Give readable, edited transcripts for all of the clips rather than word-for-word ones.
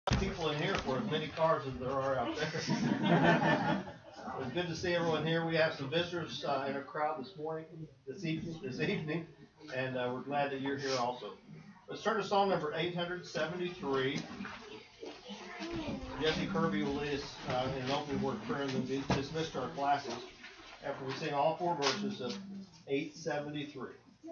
People in here for as many cars as there are out there. It's good to see everyone here. We have some visitors in our crowd this evening, and we're glad that you're here also. Let's turn to Psalm number 873. Jesse Kirby will lead us in an opening word of prayer and then be dismissed to our classes after we sing all four verses of 873.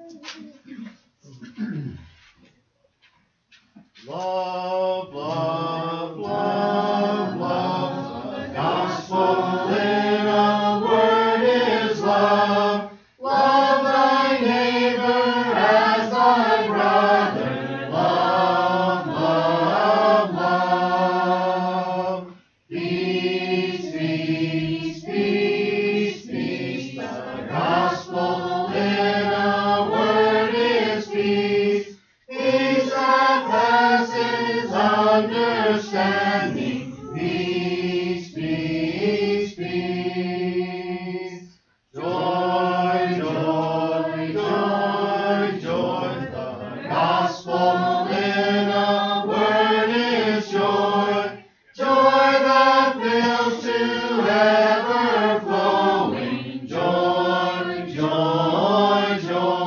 Love, love, love, love, the gospel in a word is love. Love thy neighbor as thy brother. Love, love, love. Peace, peace, peace, peace. The gospel in a word is peace. Peace that passes understanding. Peace, peace, peace. Joy, joy, joy, joy. The gospel in a word is joy. Joy that fills to ever flowing. Joy, joy,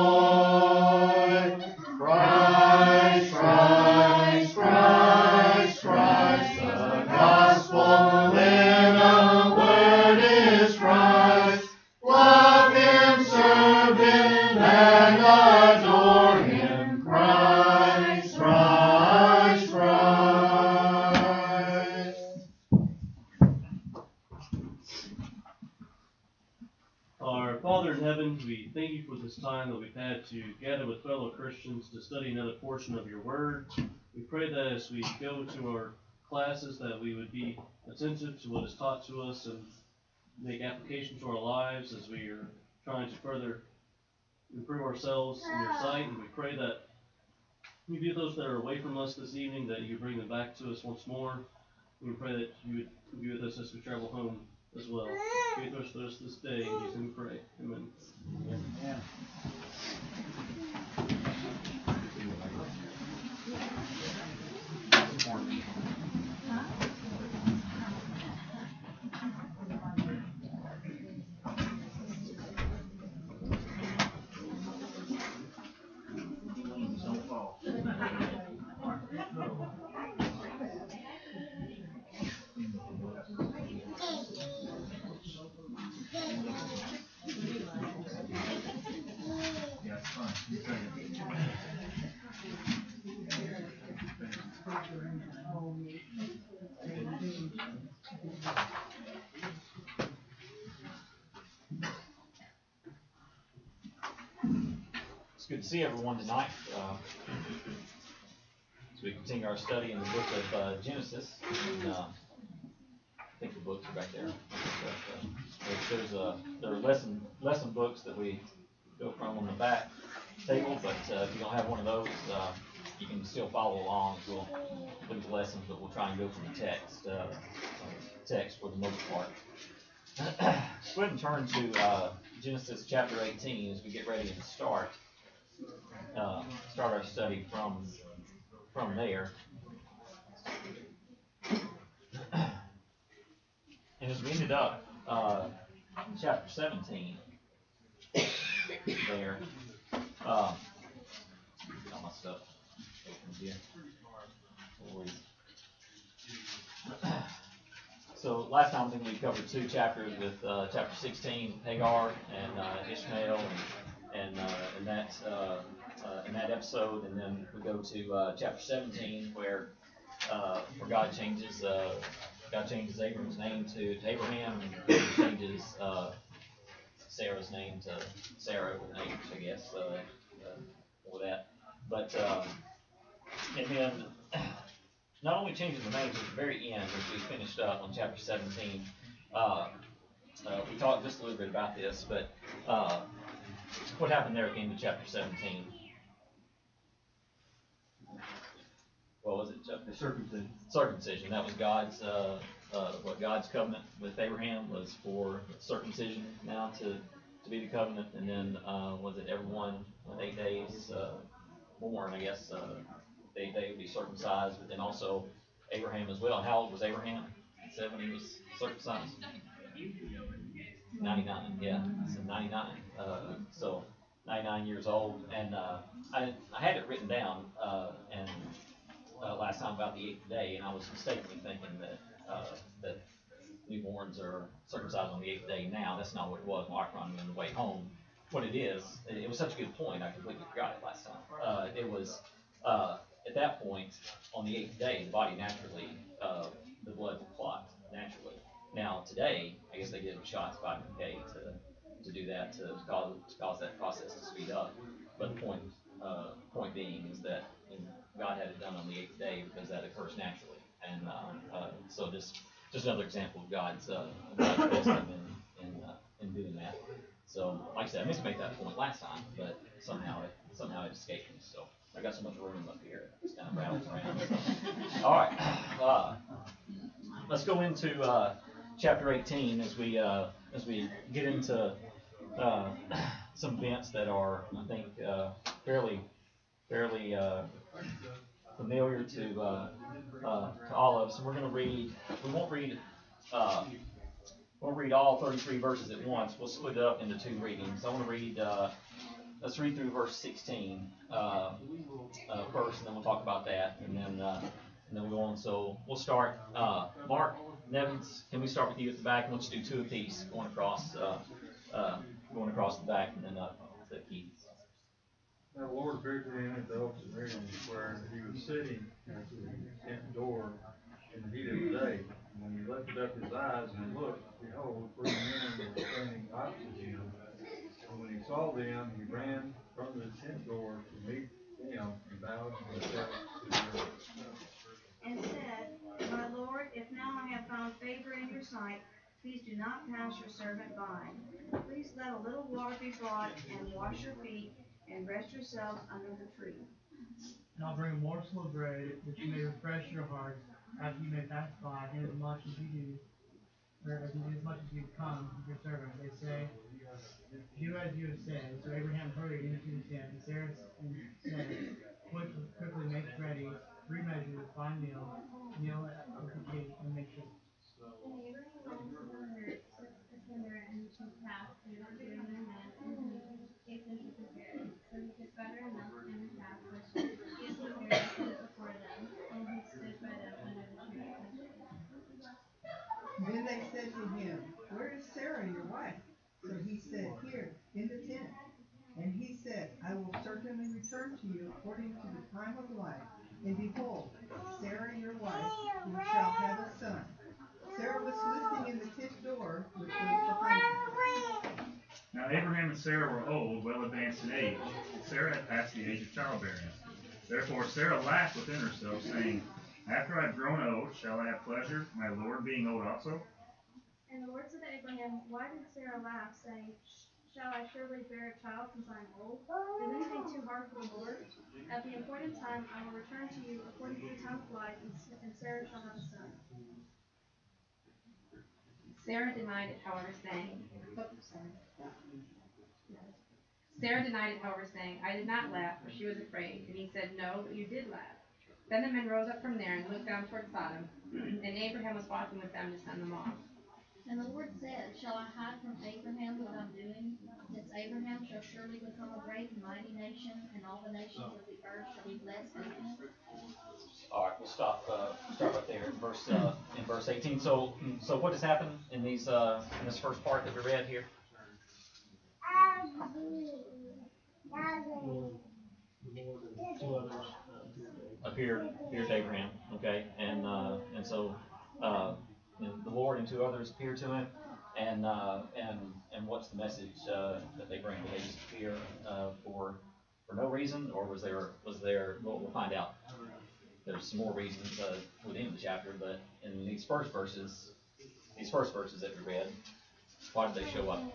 joy. Christ, Christ, Christ, Christ. The gospel in a word is Christ. Love him, serve him, and adore him. Christ, Christ, Christ. Our Father in heaven, we thank you for this time that we've had to gather with fellow Christians to study another portion of your word. We pray that as we go to our classes that we would be attentive to what is taught to us and make application to our lives as we are trying to further improve ourselves in your sight. And we pray that you be those that are away from us this evening, that you bring them back to us once more. We pray that you would be with us as we travel home as well. Be with us this day, in Jesus' name we pray. Amen. Amen. It's good to see everyone tonight as we continue our study in the book of Genesis. And, I think the books are back there. There are lesson books that we go from on the back table, but if you don't have one of those, you can still follow along. We'll look at the lessons, but we'll try and go from the text for the most part. Go ahead and turn to Genesis chapter 18 as we get ready to start our study from there. And as we ended up in chapter 17 there, get all my stuff open here. So last time I think we covered two chapters with chapter 16, Hagar and Ishmael, and in that episode, and then we go to chapter 17 where God changes Abram's name to Abraham, and changes Sarah's name to Sarah with an H, I guess, for that. But and then not only changes the names at the very end, as we finished up on chapter 17, we talked just a little bit about this, but what happened there at the end of chapter 17? What was it, Chuck? The circumcision. Circumcision. That was God's God's covenant with Abraham was for circumcision now to be the covenant, and then was it everyone with 8 days born, I guess, they would be circumcised, but then also Abraham as well. How old was Abraham? 7 when he was circumcised? 99, yeah. So 99. So 99 years old. And I had it written down and last time about the 8th day, and I was mistakenly thinking that newborns are circumcised on the 8th day now. That's not what it was. Mark on the way home. What it is, it was such a good point, I completely forgot it last time. It was, at that point, on the 8th day, the body naturally, the blood would clot naturally. Now, today, I guess they give shots 5K to do that, to cause that process to speed up. But the point being is that God had it done on the 8th day because that occurs naturally. And so just another example of God's wisdom in doing that. So, like I said, I missed to make that point last time, but somehow it escaped me. So I got so much room up here, it just kind of rattles around. So. All right, let's go into chapter 18 as we get into some events that are, I think, fairly familiar to all of us. And we're going to read. We won't read all 33 verses at once. We'll split it up into 2 readings. I want to read. Let's read through verse 16 first, and then we'll talk about that, and then we'll go on. So we'll start. Mark Nevins, can we start with you at the back? And let's do 2 apiece, going across the back, and then to Keith. Now the Lord appeared to him at the oaks of Miriam Square, and he was sitting at the tent door in the heat of the day. And when he lifted up his eyes and looked, behold, 3 men were standing opposite him. And when he saw them, he ran from the tent door to meet them and bowed himself to the earth. And said, My Lord, if now I have found favor in your sight, please do not pass your servant by. Please let a little water be brought, and wash your feet, and rest yourselves under the tree. And I'll bring a morsel of bread, that you may refresh your hearts, after you may pass by, and as much as you do, or as much as you come with your servant. They say, do as you have said. So Abraham hurried into the tent, and Sarah said, quickly make ready 3 measures of fine meal at the gate, and make sure. And Abraham went into the herd, took a tinder and 2 calves, and put them in their hands, and he hastened to prepare it. So he took butter and milk and the calf, which he had prepared, and put it before them, and he stood by them under the tree. Then they said to him, Where is Sarah, your wife? So he said, Here, in the tent. And he said, I will certainly return to you according to the time of life. And behold, Sarah, your wife, you shall have a son. Sarah was listening in the tent door, which was behind her. Now Abraham and Sarah were old, well advanced in age. Sarah had passed the age of childbearing. Therefore Sarah laughed within herself, saying, After I have grown old, shall I have pleasure, my Lord being old also? And the Lord said to Abraham, Why did Sarah laugh, saying, Shall I surely bear a child since I am old? Is anything too hard for the Lord? At the appointed time I will return to you according to the time of life, and Sarah shall have a son. Sarah denied it, however, saying, I did not laugh, for she was afraid. And he said, No, but you did laugh. Then the men rose up from there and looked down toward Sodom, and Abraham was walking with them to send them off. And the Lord said, Shall I hide from Abraham what I'm doing? Since Abraham shall surely become a great and mighty nation, and all the nations of the earth shall be blessed in him. All right, we'll stop right there in verse 18. So what has happened in this first part that we read here? Appeared to Abraham, okay, and so the Lord and 2 others appeared to him, and what's the message that they bring? Did they just appear for no reason, or was there? We'll find out. There's some more reasons within the chapter, but in these first verses that we read, why did they show up?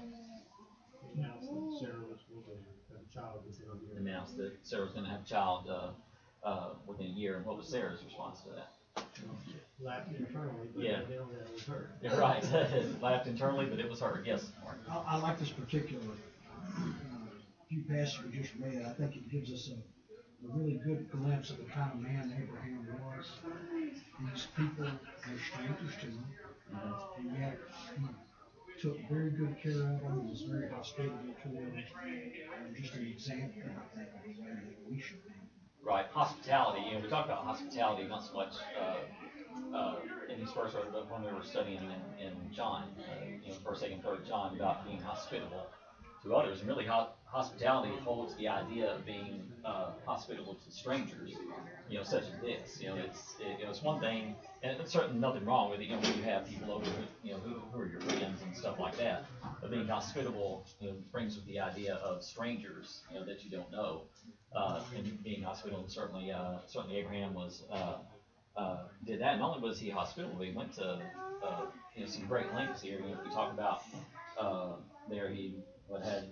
Announced that Sarah was going to have a child within a year, and what was Sarah's response to that? Laughed internally, but Yeah. it was her. You're right. Laughed internally, but it was her. Yes, Mark. I like this particular few passages we just read. I think it gives us a really good glimpse of the kind of man Abraham was. these people are strangers to him, and yet he took very good care of them, was very hospitable to them, and just an example, I think, of the way that we should be. Right, hospitality. We talk about hospitality not so much in these first, but when we were studying in John, first, second, third John, about being hospitable to others, and really hospitality holds the idea of being hospitable to strangers, such as this. It's one thing, and there's certainly nothing wrong with it. When you have people over, who are your friends and stuff like that. But being hospitable, brings with the idea of strangers, that you don't know, and being hospitable. Certainly Abraham was did that. Not only was he hospitable, but he went to some great lengths here. If we talk about there, he had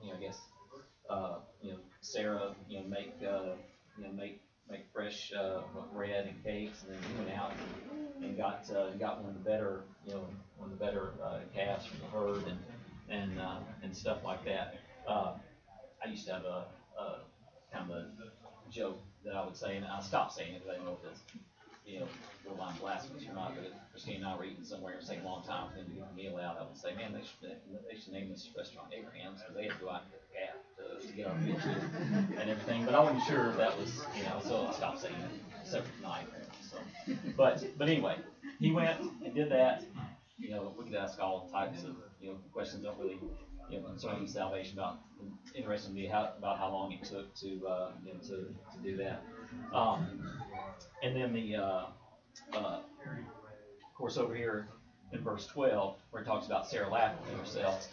Sarah make fresh bread and cakes, and then he went out and got one of the better calves from the herd and stuff like that. I used to have a kind of a joke that I would say, and I stopped saying it because I didn't know if it's borderline blasphemous or not. But Christine and I were eating somewhere, and it's taking a long time for them to get the meal out. I would say, man, they should name this restaurant Abraham's, because they had to go out and get the calf to get our meal too and everything. But I wasn't sure if that was, so I stopped saying it, except for tonight. So, but anyway, he went and did that. We could ask all types of questions that really concerning salvation, interesting to me about how long it took to do that. And then of course, over here in verse 12, where it talks about Sarah laughing at herself,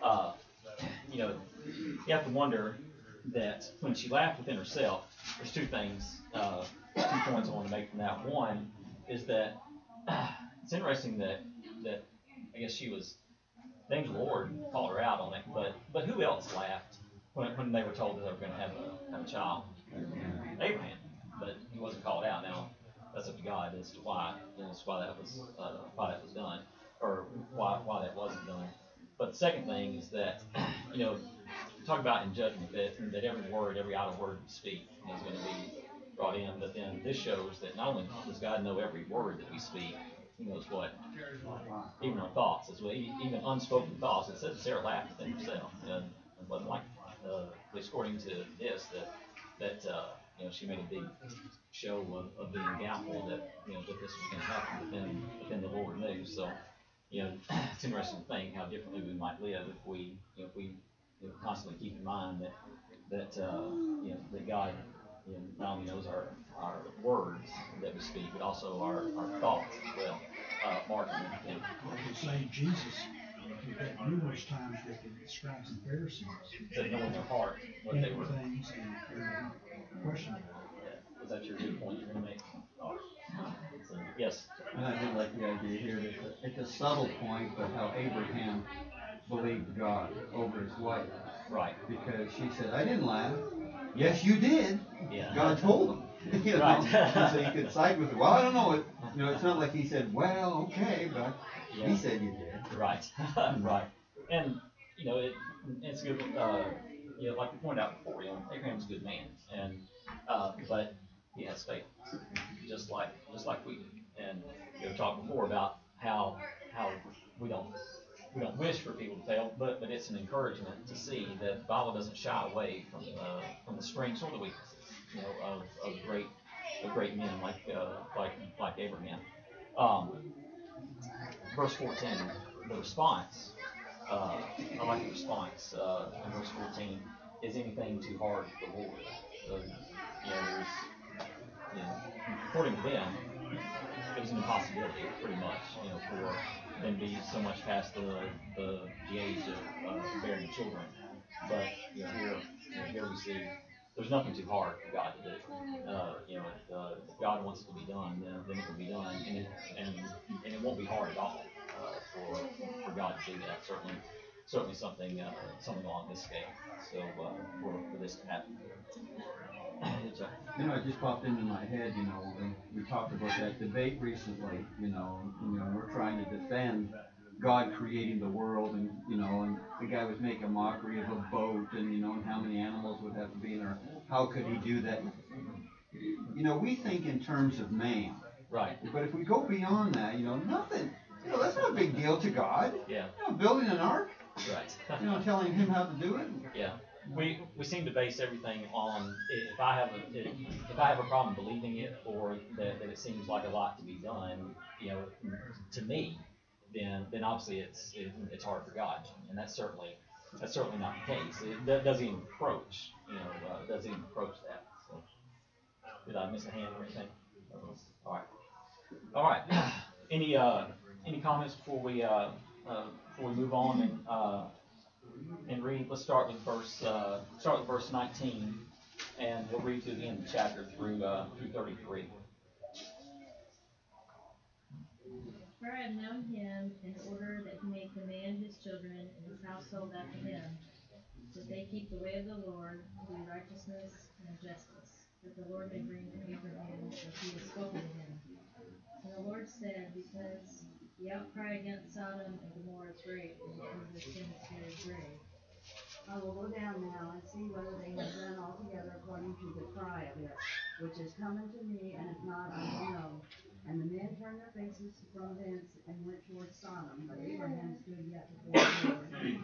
you have to wonder that when she laughed within herself, there's two things, 2 points I want to make from that. One is that it's interesting that I guess she was, the angel of the Lord called her out on it, but who else laughed when they were told that they were going to have a child? Abraham, but he wasn't called out. Now that's up to God as to why that was done, or why that wasn't done. But the second thing is that we talk about in judgment that every word, every idle word we speak is going to be brought in. But then this shows that not only does God know every word that we speak, He knows what, even our thoughts, as well, even unspoken thoughts. It says Sarah laughed within herself, and it wasn't like, at least according to this, that she made a big show of being doubtful that that this was going to happen, within the Lord knew. So it's interesting to think how differently we might live if we constantly keep in mind that God not only knows our words that we speak, but also our thoughts as well. Mark, I could say Jesus, he had numerous times with the scribes and Pharisees. Said know in their heart what they were. Things and questionable. Is that your good point you're going to make? Yes. And I did like the idea here that it's a subtle point, but how Abraham believed God over his wife. Right. Because she said, I didn't laugh. Yes, you did. Yeah. God told him. Right. And so you could side with her. Well, I don't know. It's not like he said, well, okay, but he said you did. Right. Right. And, it's good, like we pointed out before, Abraham's a good man. And, but he has faith, just like we do. And we talked before about how we don't wish for people to fail, but it's an encouragement to see that the Bible doesn't shy away from the strengths or the weaknesses, of great men like Abraham. Verse 14, the response. I like the response in verse 14. Is anything too hard for the Lord? According to them, it was an impossibility, pretty much, for them to be so much past the age of bearing children. But here we see there's nothing too hard for God to do. If God wants it to be done, then it will be done, and it won't be hard at all for God to do that. Certainly something along this scale. So for this to happen. It just popped into my head, we talked about that debate recently, we're trying to defend God creating the world, and the guy was making a mockery of a boat, and how many animals would have to be in there, how could he do that? We think in terms of man, Right. But if we go beyond that, nothing, that's not a big deal to God. Yeah. Building an ark, Right. telling him how to do it. Yeah. We seem to base everything on if I have a problem believing it, or that it seems like a lot to be done, to me, then obviously it's hard for God, and that's certainly not the case. It doesn't even approach, doesn't even approach that. So, did I miss a hand or anything? All right. Any comments before we move on and read? Let's start with verse 19, and we'll read through the end of the chapter through 33. For I have known him in order that he may command his children and his household after him, that they keep the way of the Lord, do righteousness and justice, that the Lord may bring to Abraham what he has spoken to him. And the Lord said, because the outcry against Sodom and Gomorrah is great, and because their sin is very grave, I will go down now and see whether they have done altogether according to the cry of it, which is coming to me, and if not, I will know. And the men turned their faces from thence and went towards Sodom, but Abraham stood yet before the Lord.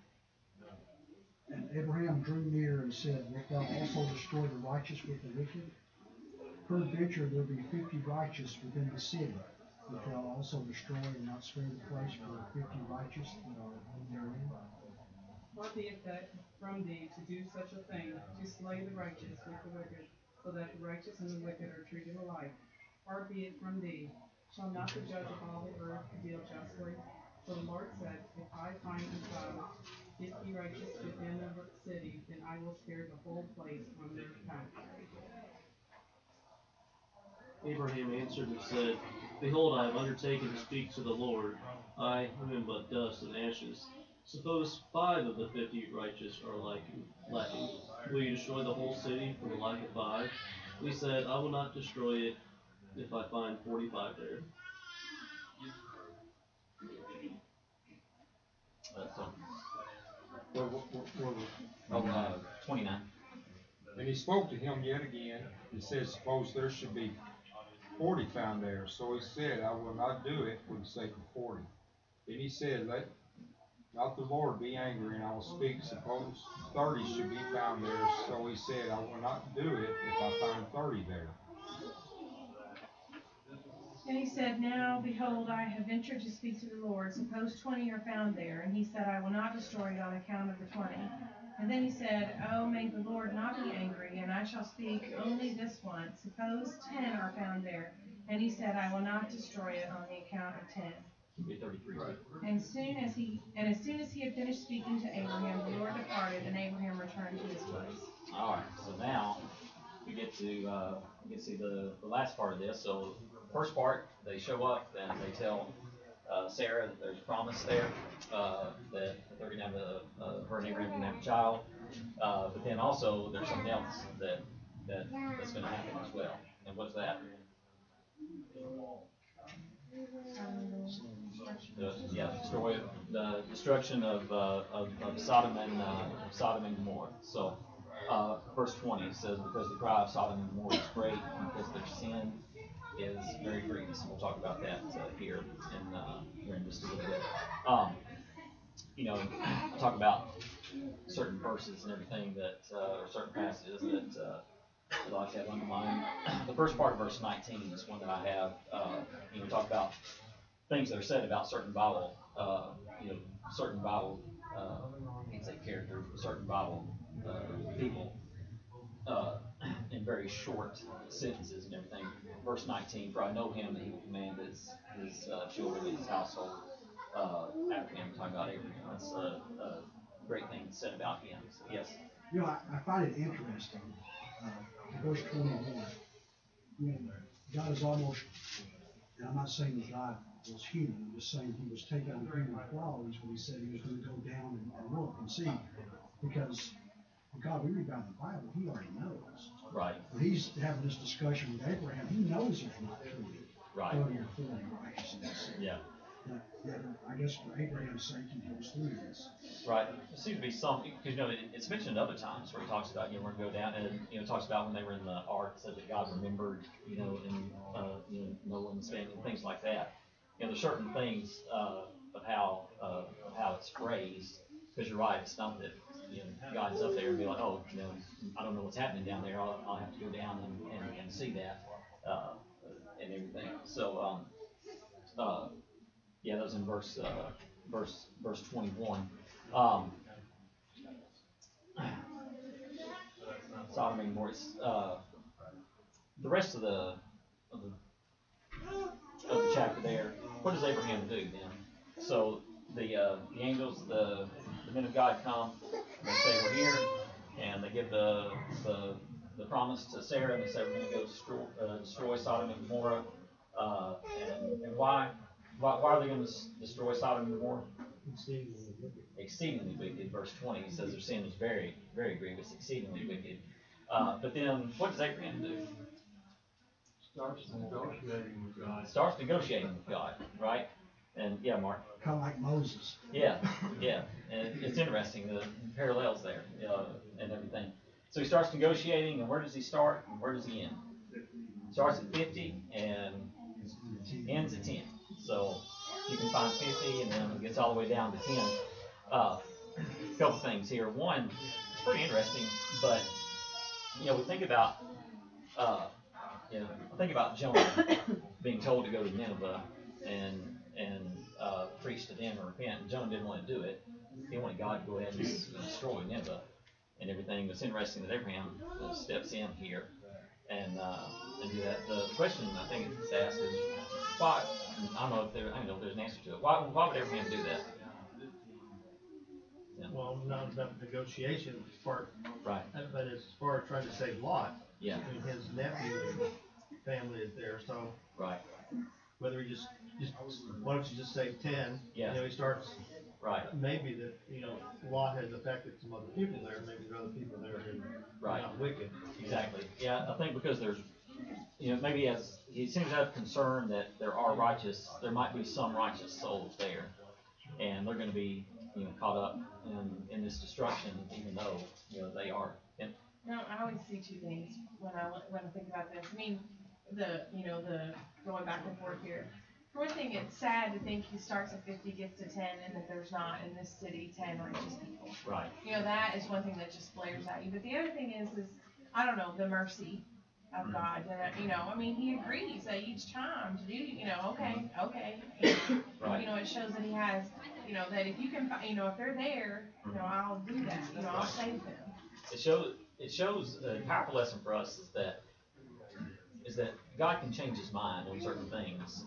And Abraham drew near and said, wilt thou also destroy the righteous with the wicked? Peradventure there be 50 righteous within the city. Wilt thou also destroy and not spare the place for 50 righteous that are therein? Far be it that from thee to do such a thing, to slay the righteous with the wicked, so that the righteous and the wicked are treated alike. Far be it from thee. Shall not the judge of all the earth deal justly? So the Lord said, if I find in Sodom 50 righteous within the city, then I will spare the whole place from their account. Abraham answered and said, behold, I have undertaken to speak to the Lord, I who am but dust and ashes. Suppose 5 of the 50 righteous are lacking. Will you destroy the whole city for the lack of 5? He said, I will not destroy it if I find 45 there. Oh, 29. And he spoke to him yet again. He said, suppose there should be 40 found there. So he said, I will not do it for the sake of 40. Then he said, let not the Lord be angry, and I will speak. Suppose 30 should be found there. So he said, I will not do it if I find 30 there. And he said, now, behold, I have ventured to speak to the Lord. Suppose 20 are found there. And he said, I will not destroy it on account of the 20. And then he said, oh, may the Lord not be angry, and I shall speak only this once. Suppose 10 are found there. And he said, I will not destroy it on the account of 10. Be 33. Right. And as soon as he had finished speaking to Abraham, the Lord departed, and Abraham returned to his place. All right. So now we get to see the last part of this. So first part, they show up and they tell Sarah that there's a promise there, that they're going to have her and Abraham can have a child. But then also there's something else that's going to happen as well. And what's that? The destruction of Sodom and Gomorrah. So verse 20 says, because the cry of Sodom and Gomorrah is great, and because their sin is very grievous. We'll talk about that here in just a little bit. Talk about certain verses and everything or certain passages that I'd like to have underlined. The first part of verse 19 is one that I have. Talk about things that are said about certain Bible, I can't say characters, but certain Bible people in very short sentences and everything. Verse 19, for I know him that he will command his children and his household after him. Talking about Abraham. That's a great thing said about him. So, yes. I find it interesting. Verse 21. God is almost, and I'm not saying that God was human, I'm just saying he was taking on human qualities when he said he was going to go down and look and see. Because God, we read about the Bible, he already knows. Right. When he's having this discussion with Abraham, he knows there's not truly 30 or 40 righteousness. Yeah. that I guess for Abraham's sake, he goes through this. Right. There seems to be something, because, it's mentioned other times where he talks about, we're going to go down, and, it talks about when they were in the ark, it said that God remembered, and, Noah and his family, and things like that. There's certain things, of how it's phrased, because you're right, it's not that, God's up there and be like, oh, I don't know what's happening down there, I'll have to go down and see that, and everything. So, that was in verse 21. Sodom and Gomorrah. The rest of the chapter there. What does Abraham do then? So the angels, the men of God come, and they say we're here, and they give the promise to Sarah, and they say we're going to go destroy Sodom and Gomorrah. And why are they going to destroy Sodom and Gomorrah? Exceedingly wicked. Verse 20 says their sin was very, very grievous, exceedingly wicked. But then, what does Abraham do? Starts negotiating with God. Starts negotiating with God, right? And Mark. Kind of like Moses. Yeah. And it's interesting, the parallels there, and everything. So he starts negotiating, and where does he start, and where does he end? Starts at 50 and ends at 10. So you can find 50, and then it gets all the way down to 10. A couple things here. One, it's pretty interesting, but we think about Jonah being told to go to Nineveh and preach to them or repent, and Jonah didn't want to do it. He wanted God to go ahead and destroy Nineveh and everything. It's interesting that Abraham steps in here and do that. The question I think it's asked is why. I don't know if there's an answer to it. Why would Abraham do that? Yeah. Well, not enough negotiation part. Right. But as far as trying to save Lot, yeah. I mean, his nephew and family is there, so. Right. Whether he just why don't you just say 10? Yeah. He starts. Right. Maybe that Lot has affected some other people there. Maybe there are other people there who are not wicked. Exactly. Yeah, I think because there's, maybe as he seems to have concern that there might be some righteous souls there, and they're going to be caught up in this destruction, even though they are. No, I always see two things when I think about this. I mean, the going back and forth here. For one thing, it's sad to think he starts at 50, gets to 10, and that there's not in this city 10 righteous people. Right. That is one thing that just blares at you. But the other thing is I don't know, the mercy of God. I mean, he agrees at each time to do, okay. Right. It shows that he has, that if you can, if they're there, I'll do that. I'll save them. It shows a powerful lesson for us is that God can change his mind on certain things.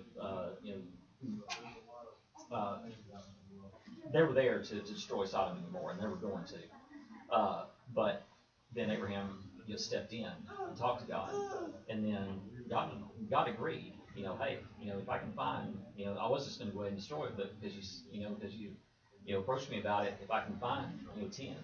They were there to destroy Sodom and Gomorrah, and they were going to. But then Abraham stepped in and talked to God, and then God agreed. Hey, if I can find, I was just going to go ahead and destroy it, but because you approached me about it, if I can find 10,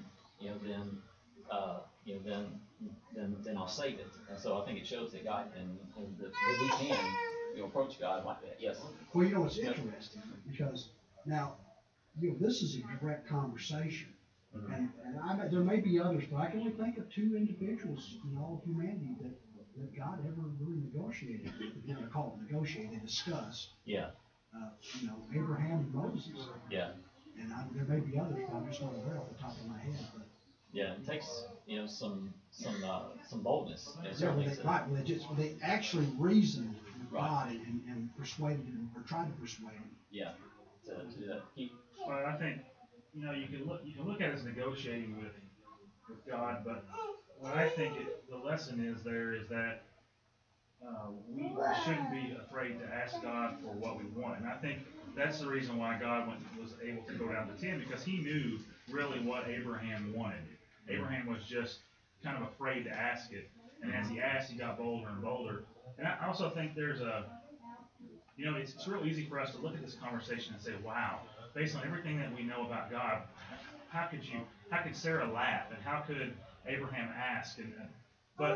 then I'll save it. And so I think it shows that God can, that we can approach God like that. Yes. Well, it's interesting because now, this is a direct conversation, and there may be others, but I can only think of two individuals in all of humanity that God ever really negotiated. I call it negotiated, discussed. Yeah. Abraham and Moses. Yeah. And there may be others, but I'm just not aware off the top of my head. But yeah, it takes some boldness. They actually reasoned with God and persuaded him or tried to persuade him. Yeah, to do that. Well, I think you can look at it as negotiating with God, but what I think the lesson is that we shouldn't be afraid to ask God for what we want, and I think that's the reason why God was able to go down to 10, because he knew really what Abraham wanted. Abraham was just kind of afraid to ask it, and as he asked, he got bolder and bolder. And I also think there's it's real easy for us to look at this conversation and say, wow, based on everything that we know about God, how could Sarah laugh, and how could Abraham ask? But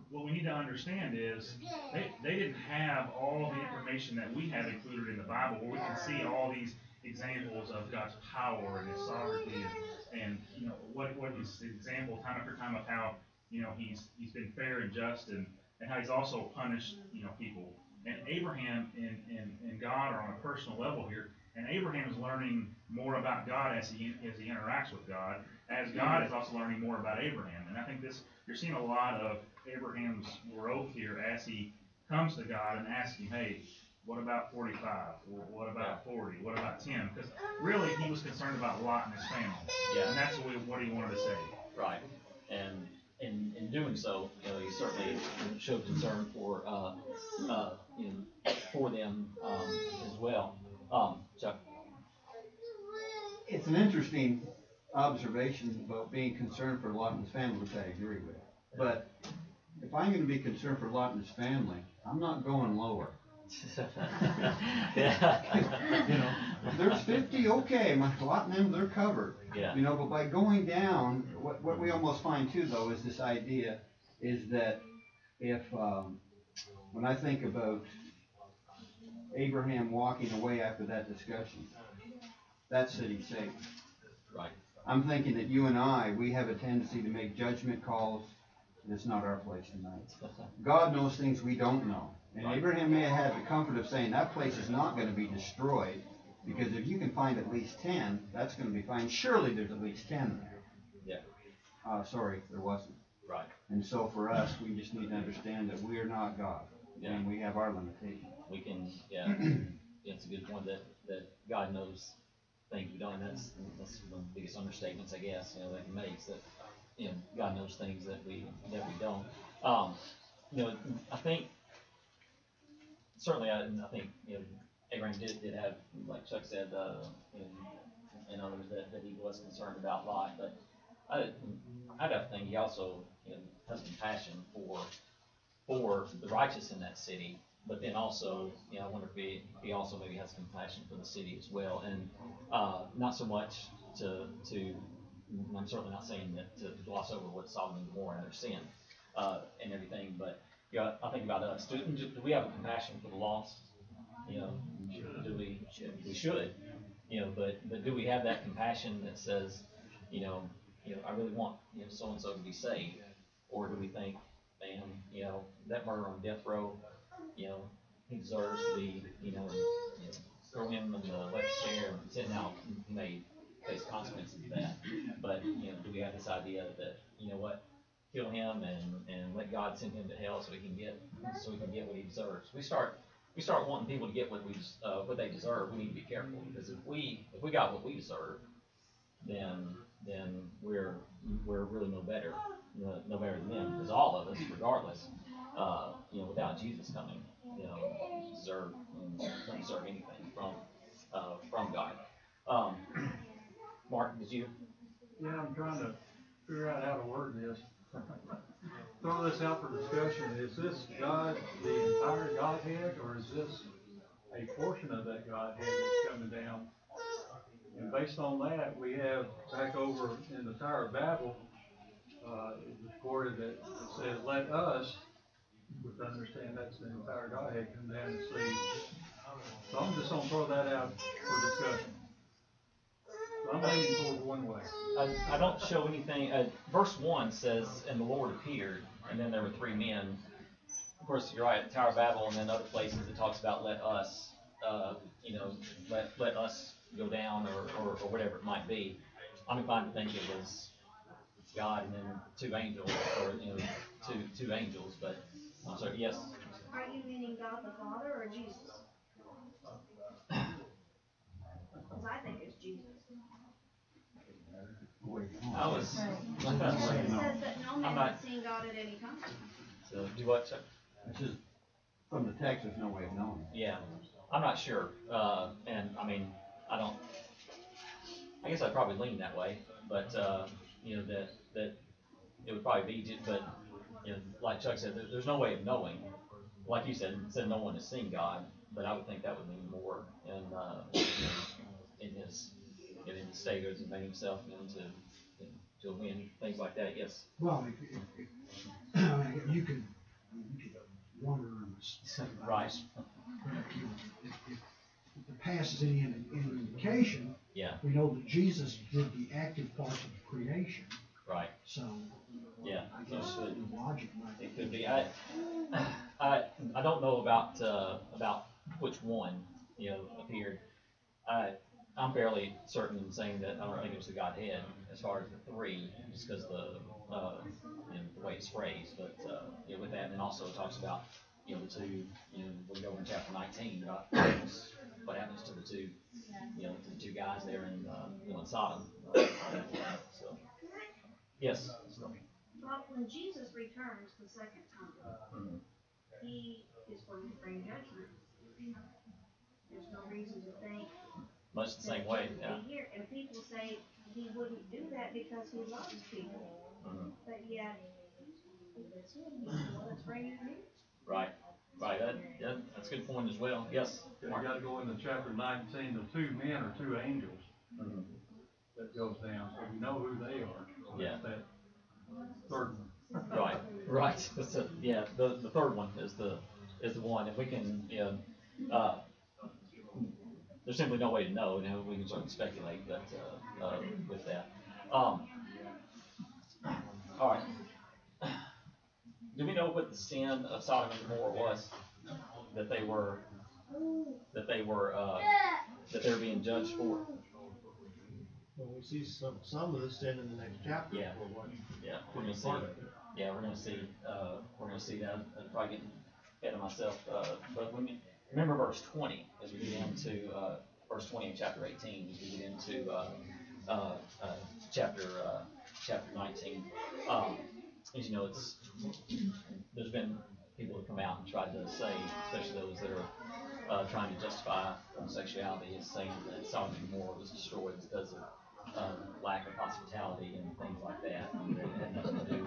what we need to understand is they didn't have all the information that we have included in the Bible, where we can see all these examples of God's power and His sovereignty, and you know what His example time after time of how He's been fair and just, and how He's also punished people. And Abraham and God are on a personal level here, and Abraham is learning more about God as he interacts with God, as God is also learning more about Abraham. And I think you're seeing a lot of Abraham's growth here as he comes to God and asks Him, hey, what about 45? What about 40? What about 10? Because really he was concerned about Lot and his family. Yeah. And that's what he wanted to say. Right. And in doing so, he certainly showed concern for for them as well. Chuck. It's an interesting observation about being concerned for Lot and his family, which I agree with. But if I'm going to be concerned for Lot and his family, I'm not going lower. If there's 50, okay, my Lot and them, they're covered. Yeah. But by going down, what we almost find too, though, is this idea is that if, when I think about Abraham walking away after that discussion, that city's safe. Right. I'm thinking that you and I, we have a tendency to make judgment calls, and it's not our place tonight. God knows things we don't know. And Abraham may have had the comfort of saying that place is not going to be destroyed, because if you can find at least 10, that's going to be fine. Surely there's at least 10 there. Yeah. Sorry, there wasn't. Right. And so for us, we just need to understand that we are not God. Yeah. And we have our limitations. We can, it's a good point that God knows things we don't, and that's one of the biggest understatements, I guess, that He makes, that, God knows things that we don't. I think, certainly, I think, Abraham did have, like Chuck said, and others, that he was concerned about Lot, but I don't think he also, has compassion for the righteous in that city, but then also, I wonder if he also maybe has compassion for the city as well, and not so much to I'm certainly not saying that to gloss over what Sodom and Gomorrah and their sin and everything, but I think about us. Do we have a compassion for the lost? Do we? We should. But do we have that compassion that says, I really want so and so to be saved, or do we think, man, that murderer on death row, he deserves to be, throw him in the electric chair and sit out. He may face consequences of that. But do we have this idea that kill him and let God send him to hell so he can get what he deserves? We start wanting people to get what they deserve. We need to be careful, because if we got what we deserve, then we're really no better than them, because all of us, regardless, without Jesus coming, don't deserve anything from God. Mark, did you? Yeah, I'm trying to figure out how to word this. Throw this out for discussion. Is this God, the entire Godhead, or is this a portion of that Godhead that's coming down? And based on that, we have back over in the Tower of Babel, it was recorded that it says, let us, which I understand that's the entire Godhead, come down and see. So I'm just going to throw that out for discussion. So I'm leaning towards one way. I don't show anything. Verse 1 says, and the Lord appeared, and then there were three men. Of course, you're right, Tower of Babel, and then other places it talks about let us, let us go down, or whatever it might be. I'm inclined to think it was God and then two angels, or two angels. But I'm sorry, yes. Are you meaning God the Father or Jesus? Because I think it's Jesus. I was. It says that no man has seen God at any time. So do what, Chuck? It's just from the text, there's no way of knowing. Yeah, I'm not sure, and I mean, I guess I'd probably lean that way, but that it would probably be, but like Chuck said, there's no way of knowing. Like you said no one has seen God, but I would think that would mean more in his state as he made himself to win things like that. Yes. Well, you can we could wonder and Right. If the past is any indication, Yeah. we know that Jesus did the active part of creation. Right. So, Yeah. I guess the logic might It could be. I don't know about which one, appeared. I'm fairly certain in saying that I don't think it was the Godhead as far as the three, just because the way it's phrased. But with that, and then also it talks about the two. We'll go in chapter 19 about what happens to the two, to the two guys there in Sodom. So yes. So. Well, when Jesus returns the second time, he is going to bring judgment. There's no reason to think Much the same way, yeah. Here, and people say he wouldn't do that because he loves people, but yet it's bringing him. Right. That's a good point as well. Yes. You gotta go into chapter 19, the two men are two angels that goes down, so we know who they are. So Yeah. that's that third one. Right. That's the third one is the one, and we can there's simply no way to know. We can sort of speculate, but with that. All right. Do we know what the sin of Sodom and Gomorrah was? That they were being judged for. Well, we see some of the sin in the next chapter. Yeah. Yeah. We're gonna see. Yeah, we're gonna see. We're gonna see that. I'm probably getting ahead of myself. But when we remember verse 20 as we get into verse 20 of chapter 18, as we get into chapter 19. As you know, there's been people who come out and tried to say, especially those that are trying to justify homosexuality, as saying that Sodom and Gomorrah was destroyed because of lack of hospitality and things like that. And it had nothing to do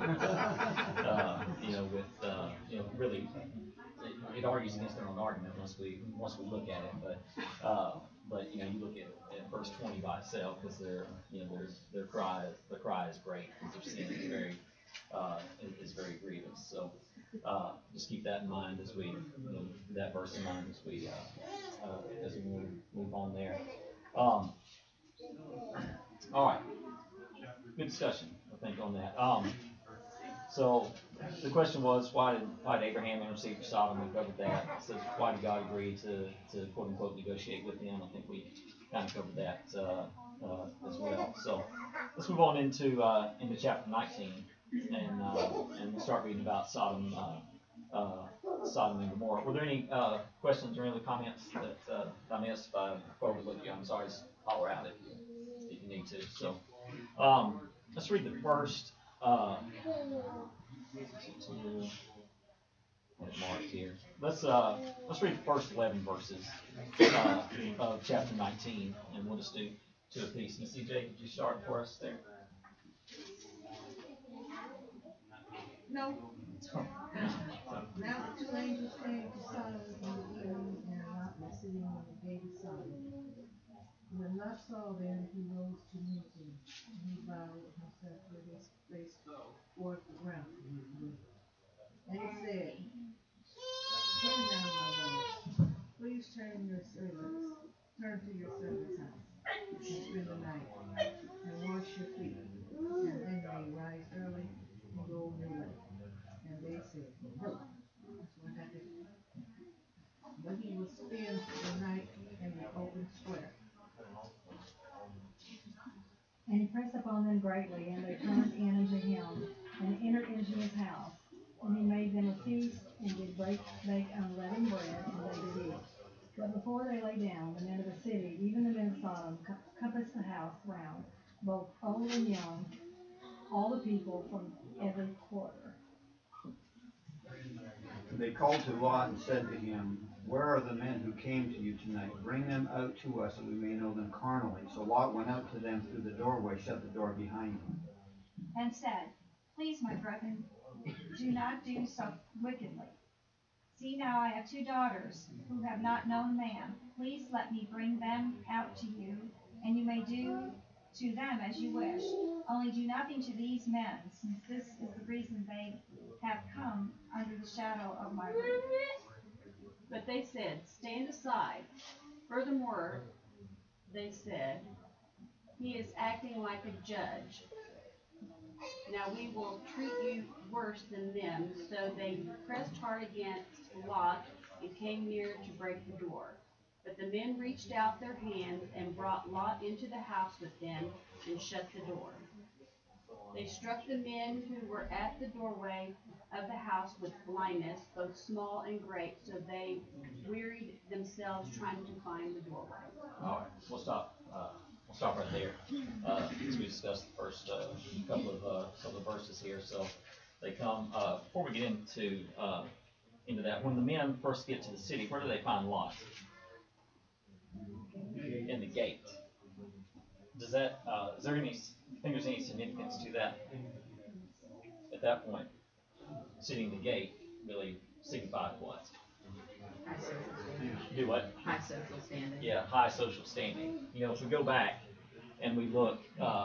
with, really, it argues against their own argument once we look at it. But you look at verse 20 by itself, because the cry is great, because their sin is very grievous. So just keep that in mind as we that verse in mind as we move on there. All right, good discussion, I think, on that. So the question was, why did Abraham intercede for Sodom? We covered that. It says, why did God agree to quote unquote negotiate with them? I think we kind of covered that as well. So let's move on into chapter 19, and we'll start reading about Sodom and Gomorrah. Were there any questions or any other comments that I missed before we look at you? I'm sorry, just holler out if you need to. So let's read the first. Marked here. Let's read the first 11 verses of chapter 19, and we'll just do two apiece. And CJ, could you start for us there? No. Now the two angels came to Sodom in the evening, and Lot was sitting on the gate of Sodom. When Lot saw them, he rose to meet them, and he bowed himself with his face toward the ground. And he said, "Come now, my lord, please turn to your servant's house, and spend the night, and wash your feet, and then they rise early and go on their way." And they said, "No." That's what happened. But he will spend the night in the open square. And he pressed upon them greatly, and they turned in unto him, and entered into his house. And he made them a feast, and did bake unleavened bread, and they did eat. But before they lay down, the men of the city, even the men of Sodom, compassed the house round, both old and young, all the people from every quarter. They called to Lot and said to him, "Where are the men who came to you tonight? Bring them out to us, that we may know them carnally." So Lot went out to them through the doorway, shut the door behind him, and said, "Please, my brethren, do not do so wickedly. See now, I have 2 daughters who have not known man. Please let me bring them out to you, and you may do to them as you wish. Only do nothing to these men, since this is the reason they have come under the shadow of my roof. But they said, stand aside. Furthermore, they said, he is acting like a judge. Now we will treat you worse than them. So they pressed hard against Lot and came near to break the door. But the men reached out their hands and brought Lot into the house with them and shut the door. They struck the men who were at the doorway of the house with blindness, both small and great, so they wearied themselves trying to find the doorway. All right, we'll stop right there. As we discussed the first couple of verses here. So they come, before we get into that, when the men first get to the city, where do they find Lot? In the gate. Does that, is there any, you think there's any significance to that? At that point, sitting in the gate really signified what? High social standing. Do what? High social standing. Yeah, high social standing. You know, if we go back and we look,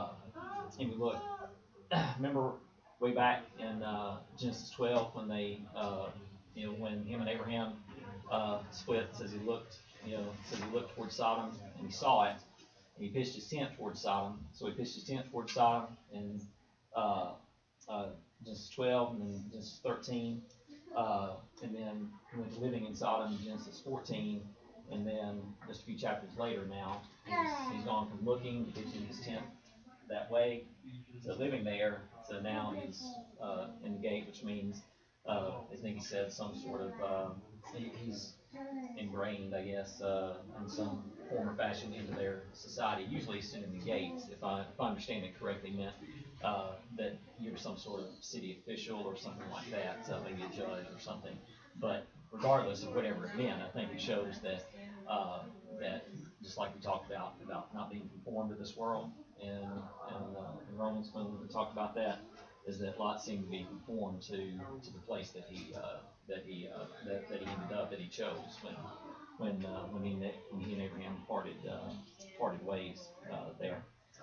remember way back in Genesis 12 when they, when him and Abraham split, says he looked towards Sodom and he saw it, and he pitched his tent towards Sodom. So he pitched his tent towards Sodom in Genesis 12 and then Genesis 13, and then he went to living in Sodom in Genesis 14, and then just a few chapters later now, he's gone from looking to pitching his tent that way to living there, so now he's in the gate, which means, as Nikki said, some sort of, he's ingrained, I guess, in some form or fashion into their society. Usually sitting in the gates, if I understand it correctly, meant that you're some sort of city official or something like that, so maybe a judge or something. But regardless of whatever it meant, I think it shows that that just like we talked about not being conformed to this world, and in Romans when we talked about that, is that Lot seemed to be conformed to the place that he ended up, that he chose when he and Abraham parted ways there.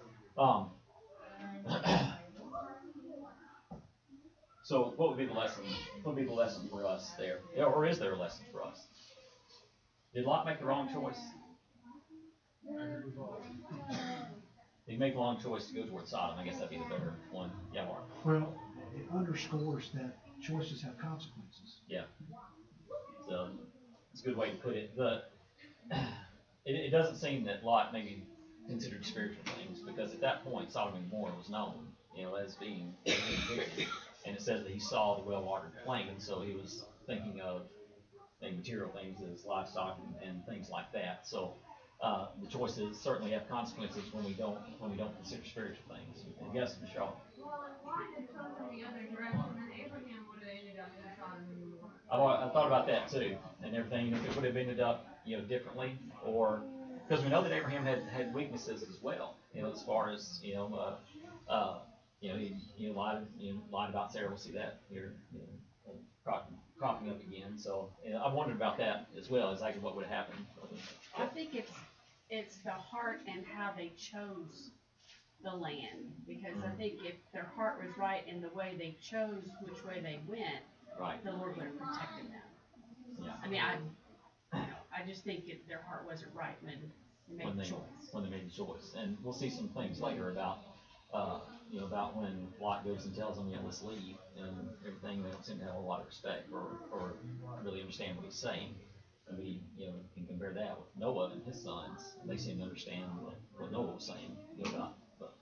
So what would be the lesson? What would be the lesson for us there? Or is there a lesson for us? Did Lot make the wrong choice? Did he make the wrong choice to go towards Sodom? I guess that'd be the better one. Yeah, Mark. Well, it underscores that choices have consequences. Yeah. So it's a good way to put it. It doesn't seem that Lot maybe considered spiritual things, because at that point Sodom and Gomorrah was known, as being wicked. And it says that he saw the well-watered plain, so he was thinking of material things as livestock and things like that. So the choices certainly have consequences when we don't consider spiritual things. And yes, Michelle. Well, if Lot had chosen the other direction, then Abraham would have ended up in Sodom and Gomorrah. I thought about that too, and everything. If it would have ended up, differently, or because we know that Abraham had weaknesses as well. As far as he lied about Sarah. We'll see that here, cropping up again. So I wondered about that as well, exactly what would have happened. I think it's the heart and how they chose the land, because I think if their heart was right in the way they chose which way they went, right, the Lord would have protected them. Yeah. I mean, I just think their heart wasn't right when they made the choice. When they made the choice, and we'll see some things later about about when Lot goes and tells them, let's leave, and everything. They don't seem to have a lot of respect or really understand what he's saying. And we, can compare that with Noah and his sons. They seem to understand what Noah was saying about.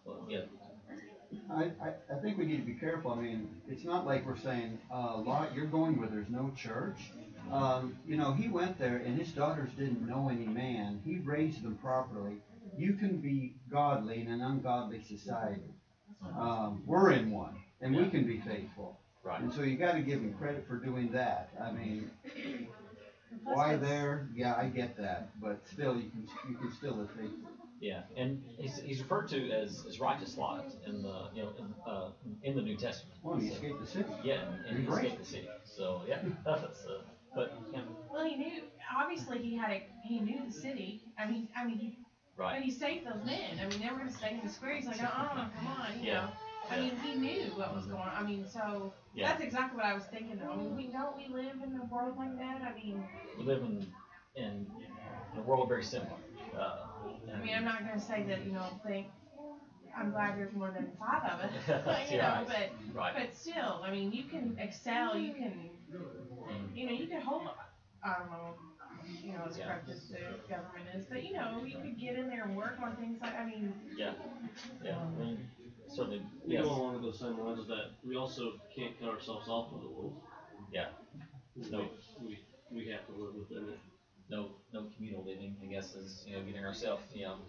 I think we need to be careful. I mean, it's not like we're saying, Lot, you're going where there's no church. He went there and his daughters didn't know any man. He raised them properly. You can be godly in an ungodly society. We're in one, and we can be faithful. Right. And so you got to give him credit for doing that. I mean, why there? Yeah, I get that, but still, you can still live faithful. Yeah, and he's referred to as righteous Lot in the in the New Testament. Well, he escaped the city. Yeah, and he escaped the city. So yeah, that's but Well, he knew. Obviously, he knew the city. I mean, right. And he saved those men. I mean, they were going to stake in the square. He's like, come on, you know. I mean, he knew what was going on. I mean, so Yeah. that's exactly what I was thinking. I mean, we live in a world like that. I mean, We live in a world very similar. I'm not gonna say that I'm glad there's more than 5 of us, Yeah, but right. but still, I mean, you can excel. You can you can hold. I don't know. As corrupt as the government is, but you could get in there and work on things like, Yeah. I mean, certainly. We Yes. go along those same lines, is that we also can't cut ourselves off from the world. Yeah. No. We have to live within it. No communal living, I guess, is getting ourselves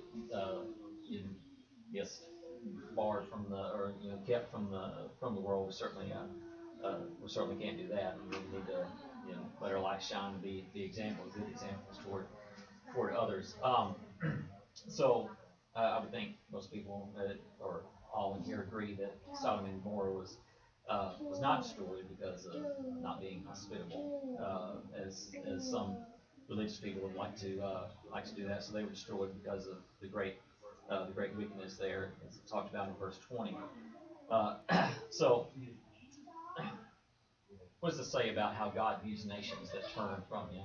barred from kept from the world. We certainly can't do that. We really need to let our light shine and be the example, good examples toward others. So I would think most people or all in here agree that Sodom and Gomorrah was not destroyed because of not being hospitable, as some religious people would like to do that. So they were destroyed because of the great wickedness there, as talked about in verse 20. So, what does this say about how God views nations that turn from Him?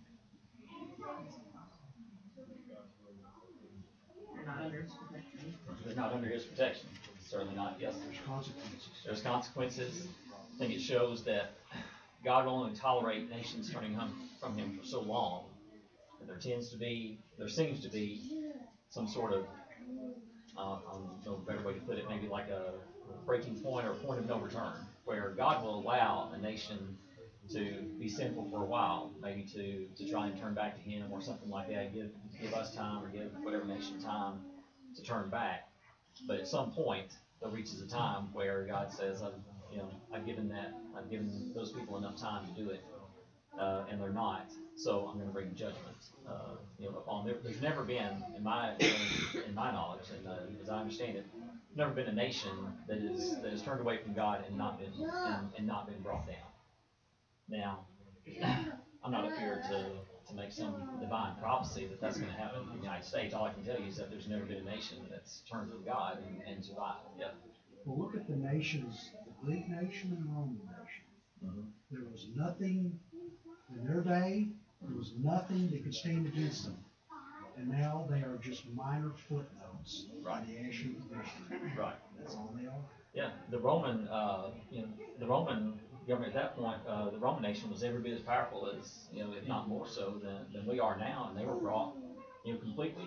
They're not under His protection. Certainly not. Yes. There's consequences. There's consequences. I think it shows that God will only tolerate nations turning from Him for so long. And there seems to be some sort of, I don't know a better way to put it, maybe like a breaking point or a point of no return, where God will allow a nation to be sinful for a while, maybe to try and turn back to Him or something like that, give us time or give whatever nation time to turn back. But at some point, there reaches a time where God says, I've given those people enough time to do it, and they're not. So I'm going to bring judgment, upon them. There's never been, in my knowledge, and as I understand it, never been a nation that has turned away from God and not been brought down. Now, I'm not up here to make some divine prophecy that that's going to happen in the United States. All I can tell you is that there's never been a nation that's turned from God and survived. Yeah. Well, look at the nations, the Greek nation and the Roman nation. Mm-hmm. There was nothing in their day. There was nothing that could stand against them. And now they are just minor footnotes in the ancient history. Right. That's all they are. Yeah, the Roman government at that point, the Roman nation was every bit as powerful as, if not more so than we are now, and they were brought, completely.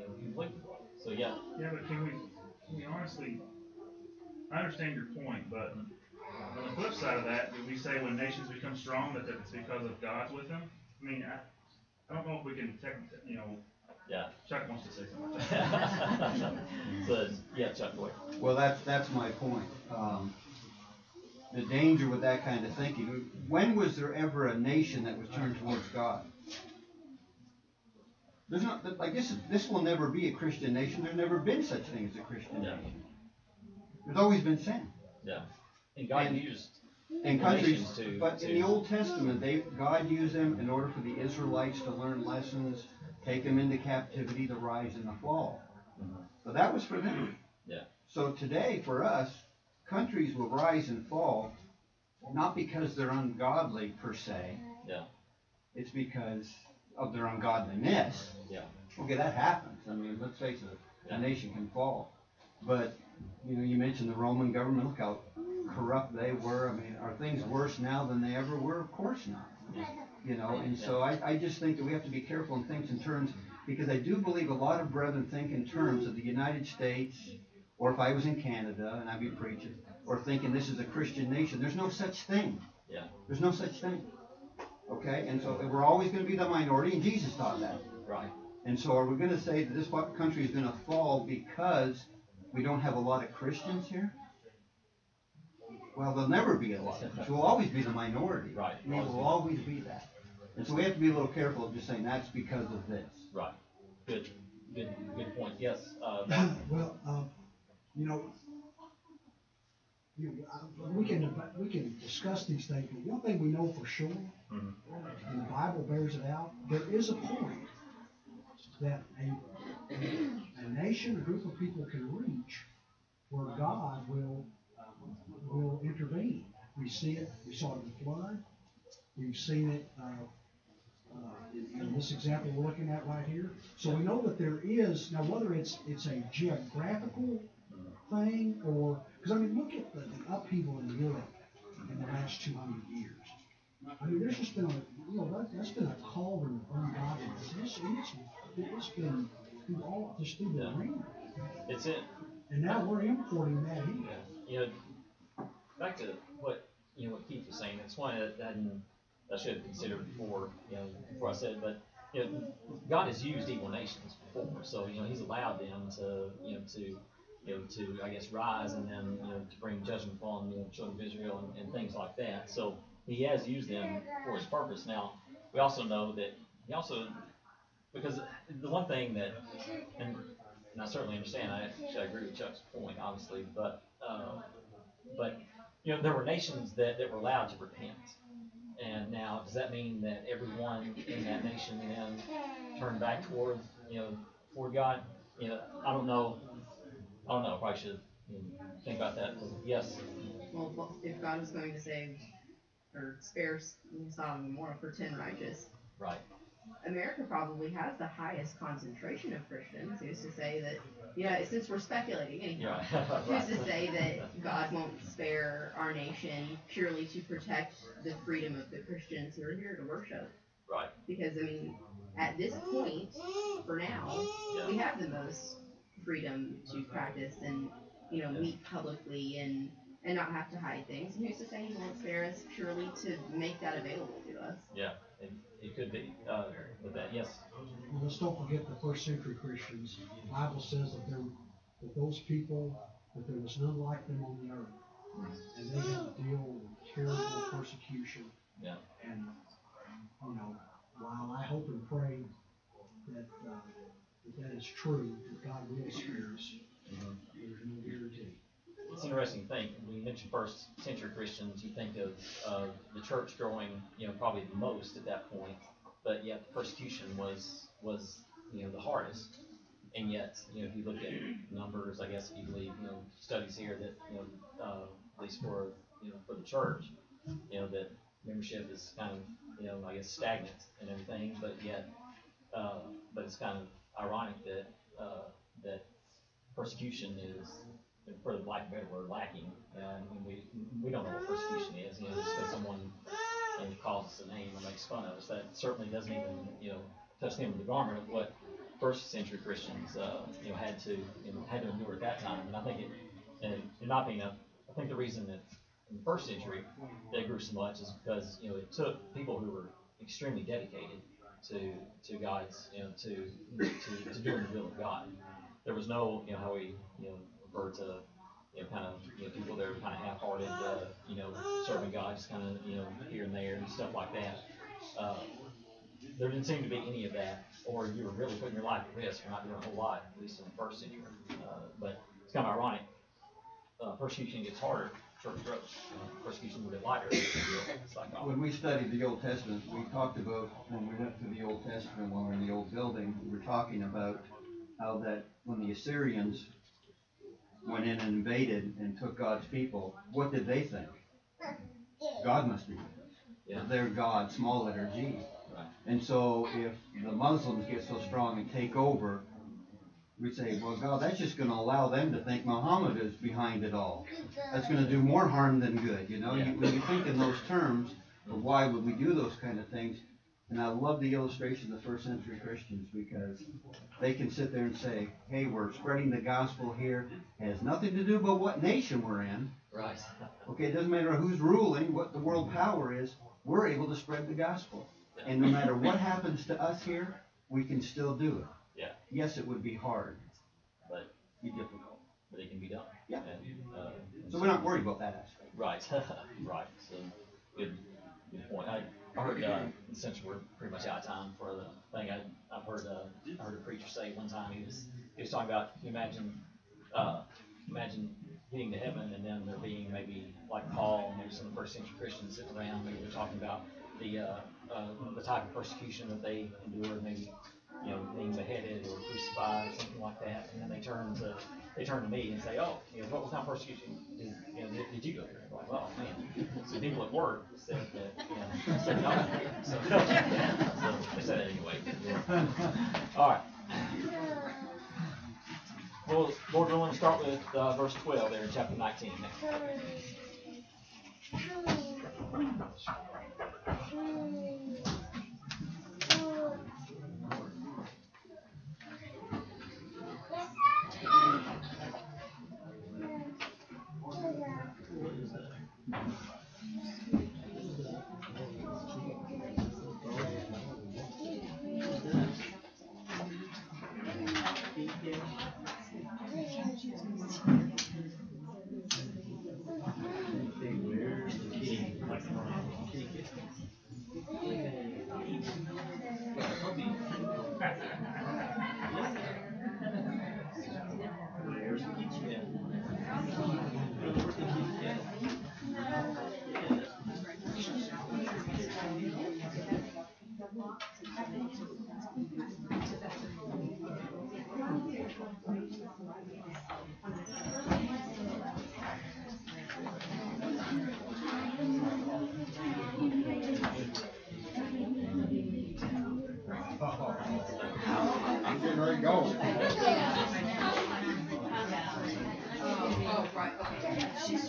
So yeah. Yeah, but can we honestly? I understand your point, but on the flip side of that, do we say when nations become strong that it's because of God's with them? I mean, I don't know if we can Yeah. Chuck wants to say something. But yeah, Chuck, go ahead. Well, that's my point. The danger with that kind of thinking. When was there ever a nation that was turned towards God? There's not. Like this will never be a Christian nation. There's never been such thing as a Christian nation. There's always been sin. Yeah. And God used in countries, nations but in the Old Testament, God used them in order for the Israelites to learn lessons, take them into captivity, the rise and the fall. Mm-hmm. So that was for them. Yeah. So today, for us, countries will rise and fall, not because they're ungodly per se. Yeah. It's because of their ungodliness. Yeah. Okay, that happens. I mean, let's face it, a nation can fall. But, you mentioned the Roman government. Look how corrupt they were. I mean, are things worse now than they ever were? Of course not. And so I just think that we have to be careful and think in terms, because I do believe a lot of brethren think in terms of the United States, or if I was in Canada and I'd be preaching, or thinking this is a Christian nation. There's no such thing. Yeah. There's no such thing. Okay? And so we're always going to be the minority, and Jesus taught that. Right. And so are we going to say that this country is going to fall because we don't have a lot of Christians here? Well, there'll never be a lot. We'll always be the minority. Right. I mean, we'll always be that. And so we have to be a little careful of just saying that's because of this. Right. Good point. Yes. We can discuss these things, but one thing we know for sure, and the Bible bears it out, there is a point that a nation, a group of people can reach where God will intervene. We see it. We saw it in the flood. We've seen it in this example we're looking at right here. So we know that there is, now whether it's a geographical thing or, because I mean, look at the upheaval in Europe in the last 200 years. I mean, there's just been that's been a cauldron of ungodliness. It's been through all, just through the arena. It's it. And now we're importing that here. You know, back to what Keith was saying. It's one that I should have considered before I said, but God has used evil nations before, so He's allowed them to I guess rise and then to bring judgment upon the children of Israel and things like that. So He has used them for His purpose. Now we also know that He also, because the one thing that and I certainly understand, I agree with Chuck's point, obviously, but there were nations that were allowed to repent. And now, does that mean that everyone in that nation then turned back toward God? I don't know. Probably should think about that. Yes. Well, if God was going to save or spare Sodom and Gomorrah for 10 righteous, right? America probably has the highest concentration of Christians. Who's to say that? Since we're speculating anyhow, who's to say that God won't spare our nation purely to protect the freedom of the Christians who are here to worship? Right. Because I mean, at this point, for now, we have the most freedom to practice and meet publicly and not have to hide things. And who's to say He won't spare us purely to make that available to us? Yeah. It could be with that, yes. Well, let's don't forget the first century Christians. The Bible says that those people, that there was none like them on the earth, and they had to deal with terrible persecution. Yeah. And while I hope and pray that that is true, that God will spare us, there's no guarantee. It's an interesting thing. When you mention first century Christians, you think of the church growing, probably the most at that point, but yet the persecution was the hardest. And yet, if you look at numbers, I guess if you believe, studies here that, at least for the church, that membership is kind of, I guess stagnant and everything, but yet, but it's kind of ironic that persecution is, for the lack of a better word, lacking. And we don't know what persecution is. Just because someone calls us a name or makes fun of us, that certainly doesn't even touch them with the garment of what first century Christians had to endure at that time. And I think in my opinion, I think the reason that in the first century they grew so much is because it took people who were extremely dedicated to God's to doing the will of God. There was no how we refer to people that are kind of half-hearted, serving God just kind of here and there and stuff like that. There didn't seem to be any of that, or you were really putting your life at risk for not doing a whole lot, at least in the first century. But it's kind of ironic. Persecution gets harder, church grows. Persecution will get lighter. It's like, when we studied the Old Testament, we talked about, when we went through the Old Testament, when we were in the old building, we were talking about how that when the Assyrians went in and invaded and took God's people, what did they think? God must be with us. Yeah. Their God, small letter G. Right. And so if the Muslims get so strong and take over, we say, well, God, that's just going to allow them to think Muhammad is behind it all. That's going to do more harm than good. When you think in those terms, of why would we do those kind of things? And I love the illustration of the first century Christians, because they can sit there and say, hey, we're spreading the gospel here. It has nothing to do about what nation we're in. Right. Okay, it doesn't matter who's ruling, what the world power is. We're able to spread the gospel. And no matter what happens to us here, we can still do it. Yeah. Yes, it would be hard, but be difficult. But it can be done. Yeah. And, so we're not worried about that aspect. Right. Right. So good point. I heard, since we're pretty much out of time for the thing, I heard a preacher say one time, he was talking about, imagine getting to heaven and then there being maybe like Paul, maybe some of the first century Christians sitting around, maybe they're talking about the type of persecution that they endured, maybe being beheaded or crucified or something like like that, and then they turn to me and say, oh, what was not persecution? Did you go there? I'm like, well, man, some people at work said that, said no. So they said it anyway. All right. Well, Lord, we want to start with verse 12 there in chapter 19. I'm getting ready to go. Oh, right, okay.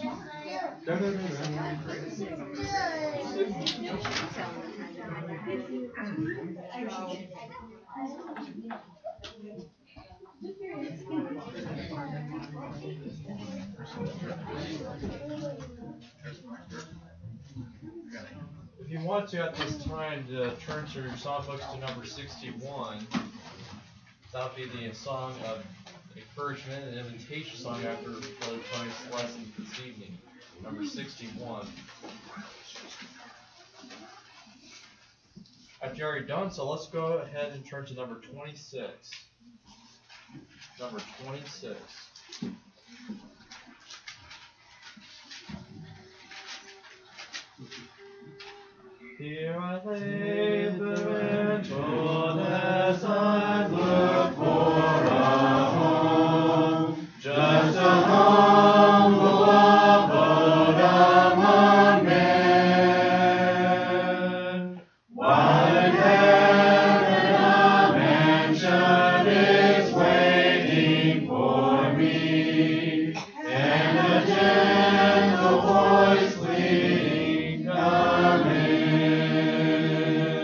If you want to at this time to turn to your songbooks to number 61, that would be the song of encouragement and invitation song after Brother Tony's lesson this evening, number 61. I've already done so. Let's go ahead and turn to number 26. Number 26. Here I labor and toil as I look for a home, just a humble abode among men. While in heaven a mansion is waiting for me, and a gentle voice leading, come in.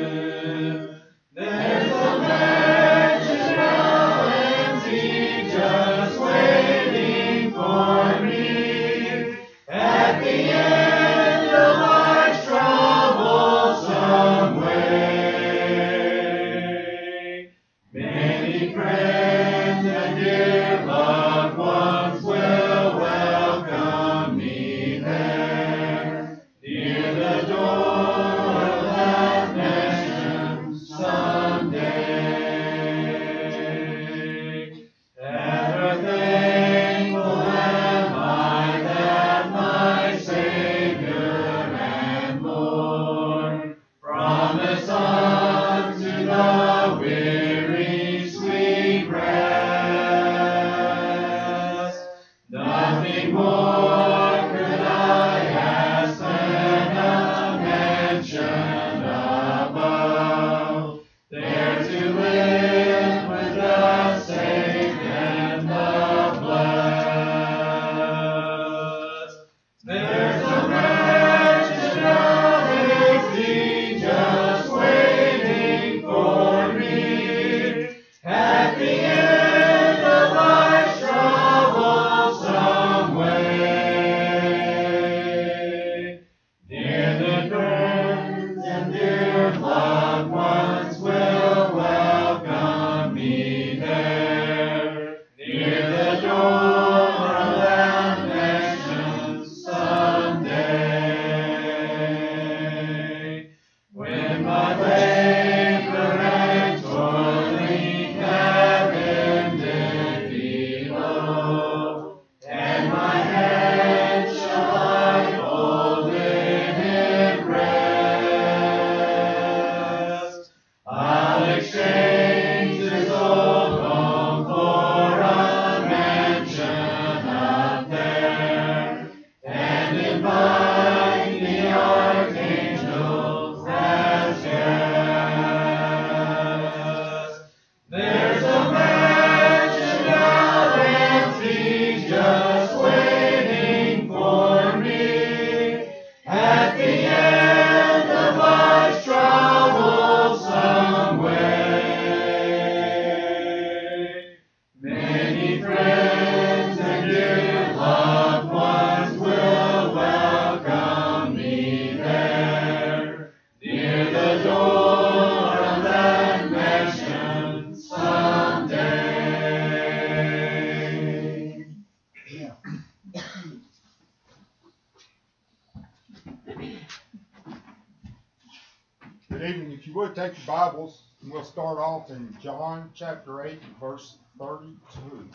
take your Bibles, and we'll start off in John chapter 8 and verse 32.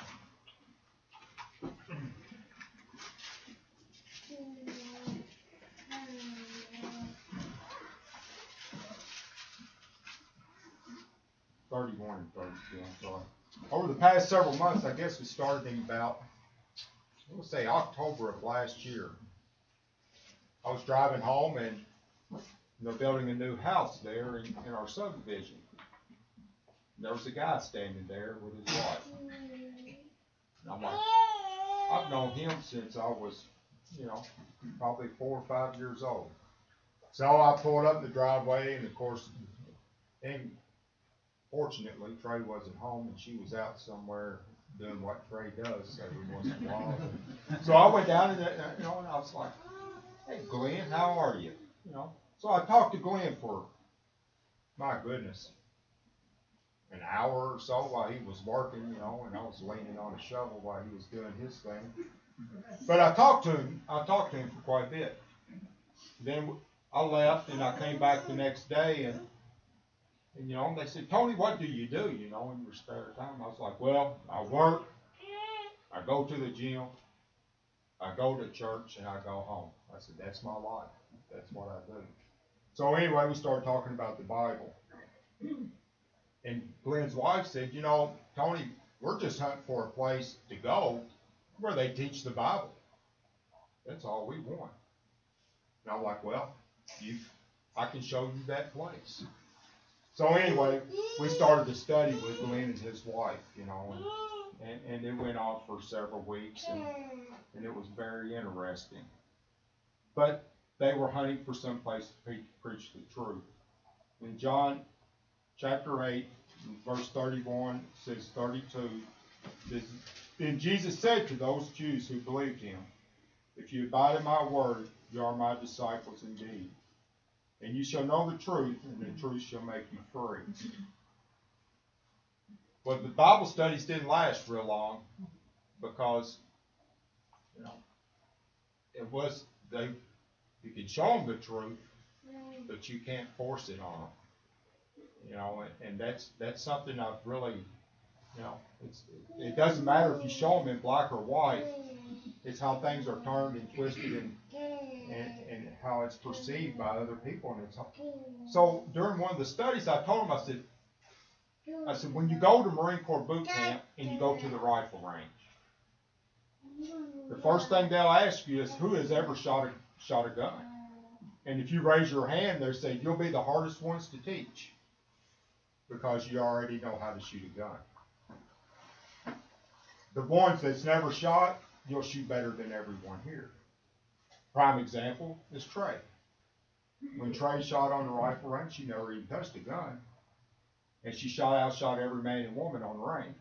I'm sorry. Over the past several months, I guess we started in about, we'll say October of last year. I was driving home and they're building a new house there in our subdivision. And there was a guy standing there with his wife. And I'm like, I've known him since I was, probably 4 or 5 years old. So I pulled up the driveway, and of course, fortunately, Trey wasn't home, and she was out somewhere doing what Trey does every once in a while. So I went down and and I was like, "Hey, Glenn, how are you?" So I talked to Glenn for, my goodness, an hour or so while he was working, and I was leaning on a shovel while he was doing his thing. But I talked to him for quite a bit. Then I left, and I came back the next day, and they said, "Tony, what do you do, in your spare time?" I was like, "Well, I work, I go to the gym, I go to church, and I go home." I said, "That's my life. That's what I do." So anyway, we started talking about the Bible. And Glenn's wife said, "Tony, we're just hunting for a place to go where they teach the Bible. That's all we want." And I'm like, "Well, I can show you that place." So anyway, we started to study with Glenn and his wife, and it went on for several weeks, and it was very interesting. But they were hunting for some place to preach the truth. In John chapter 8, verse 31, says 32, says, "Then Jesus said to those Jews who believed him, 'If you abide in my word, you are my disciples indeed. And you shall know the truth, and the truth shall make you free.'" Well, the Bible studies didn't last real long because, you can show them the truth, but you can't force it on them. And that's something I've really, it doesn't matter if you show them in black or white. It's how things are turned and twisted and how it's perceived by other people. So during one of the studies, I told them, I said, when you go to Marine Corps boot camp and you go to the rifle range, the first thing they'll ask you is, who has ever shot a gun? And if you raise your hand, they say, you'll be the hardest ones to teach because you already know how to shoot a gun. The ones that's never shot, you'll shoot better than everyone here. Prime example is Trey. When Trey shot on the rifle range, she never even touched a gun. And she outshot every man and woman on the range.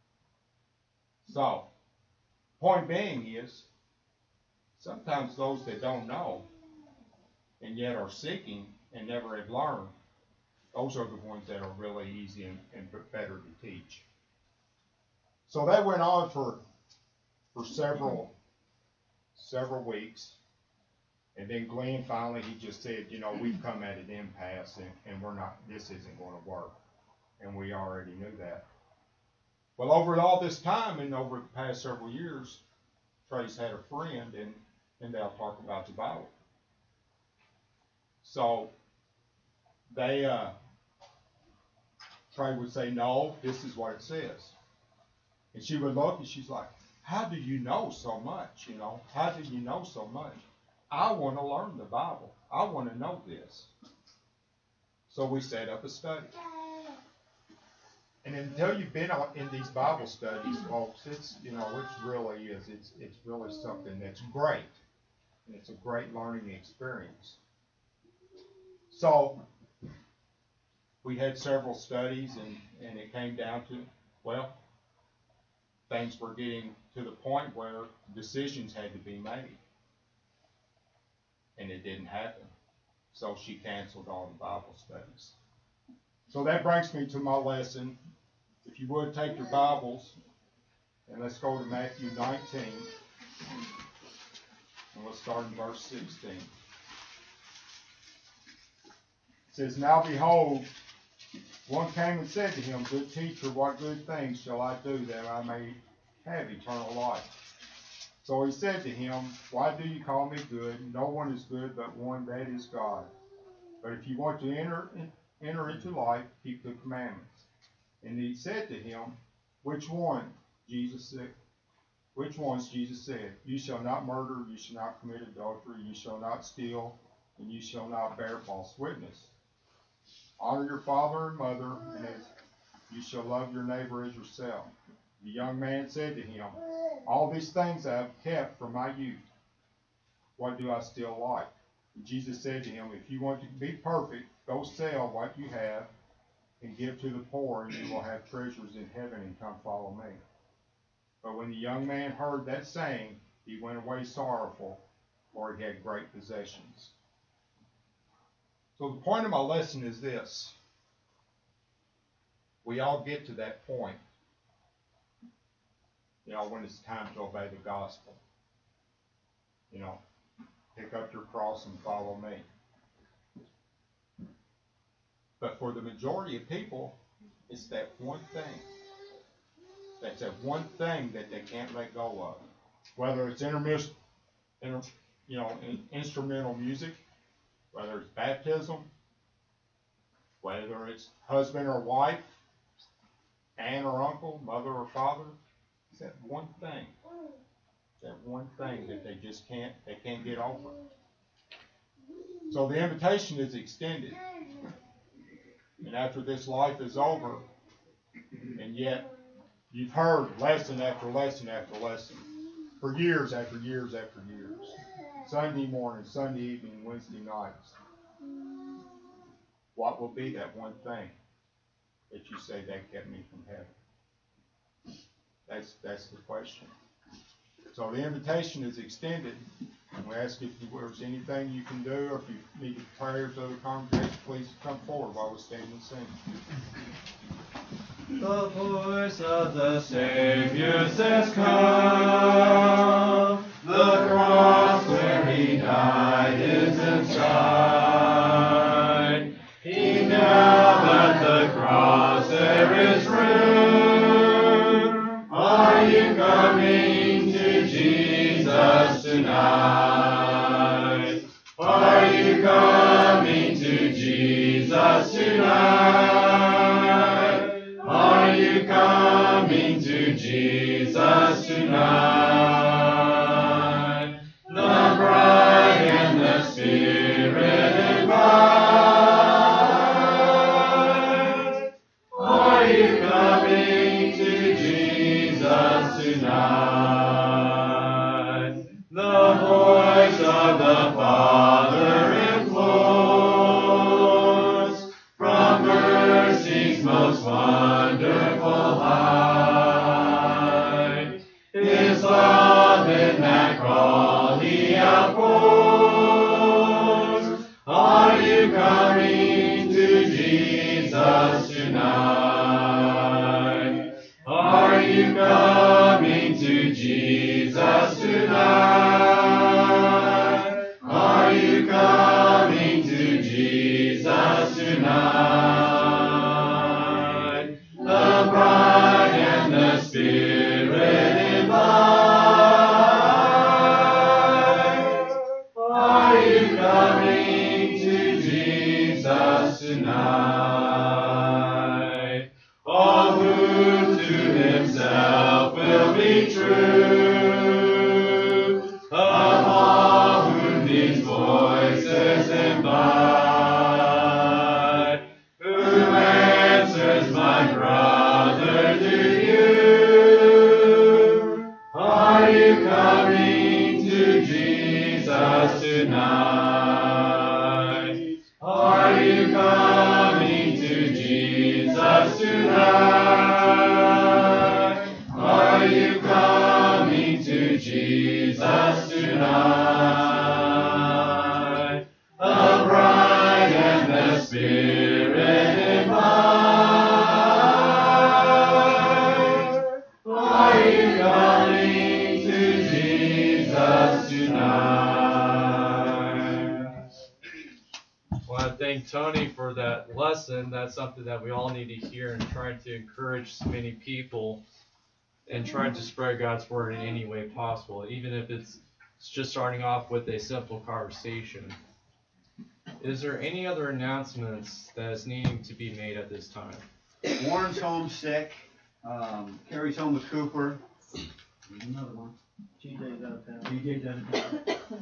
So, point being is, sometimes those that don't know and yet are seeking and never have learned, those are the ones that are really easy and better to teach. So that went on for several weeks. And then Glenn finally, he just said, we've come at an impasse and this isn't going to work. And we already knew that. Well, over all this time and over the past several years, Trey's had a friend and they'll talk about the Bible. So Trey would say, "No, this is what it says." And she would look and she's like, "How do you know so much? How do you know so much? I want to learn the Bible. I want to know this." So we set up a study. And until you've been in these Bible studies, folks, it's really something that's great. And it's a great learning experience. So we had several studies and it came down to, things were getting to the point where decisions had to be made. And it didn't happen. So she canceled all the Bible studies. So that brings me to my lesson. If you would take your Bibles, and let's go to Matthew 19. And let's start in verse 16. It says, "Now behold, One came and said to him, Good teacher, what good things shall I do that I may have eternal life? So he said to him, Why do you call me good? No one is good but one, that is God. But if you want to enter into life, keep the commandments. And he said to him, Which ones? Jesus said, You shall not murder, you shall not commit adultery, you shall not steal, and you shall not bear false witness. Honor your father and mother, and as you shall love your neighbor as yourself. The young man said to him, All these things I have kept from my youth. What do I still like? And Jesus said to him, If you want to be perfect, go sell what you have and give to the poor, and you will have treasures in heaven, and come follow me. But when the young man heard that saying, he went away sorrowful, for he had great possessions. So the point of my lesson is this. We all get to that point, when it's time to obey the gospel. Pick up your cross and follow me. But for the majority of people, it's that one thing. That's that one thing that they can't let go of. Whether it's instrumental music, whether it's baptism, whether it's husband or wife, aunt or uncle, mother or father, it's that one thing. That one thing that they just can't get over. So the invitation is extended. And after this life is over, and yet you've heard lesson after lesson after lesson, for years after years after years, Sunday morning, Sunday evening, Wednesday nights, what will be that one thing that you say that kept me from heaven? That's the question. So the invitation is extended, and we ask if there's anything you can do, or if you need prayers of the congregation, please come forward while we stand and sing. The voice of the Savior says, Come. The cross where he died is inside. He knelt at the cross, there is room. Are you coming to Jesus tonight? Are you coming to Jesus tonight? Are you coming to Jesus tonight? The bride and the Spirit invite. Are you coming to Jesus tonight? The voice of the Father implores from mercy's most wonderful height. His love in that call he outpours. Are you coming to Jesus tonight? Are you coming to Jesus tonight? Are you coming to Jesus tonight? The bride and the Spirit invite. Are you coming to Jesus tonight? All who to himself will be true, of all whom these voices invite. Who answers, my brother, do you? Are you coming to Jesus tonight? Are you coming to Jesus tonight? Are you coming to Jesus tonight? The bride and the Spirit invite. Are you coming to Jesus tonight? Well, I thank Tony for for that lesson. That's something that we all need to hear, and trying to encourage so many people and trying to spread God's word in any way possible, even if it's just starting off with a simple conversation. Is there any other announcements that is needing to be made at this time? Warren's home sick. Carrie's home with Cooper. There's another one. TJ's out of town. TJ's out of town.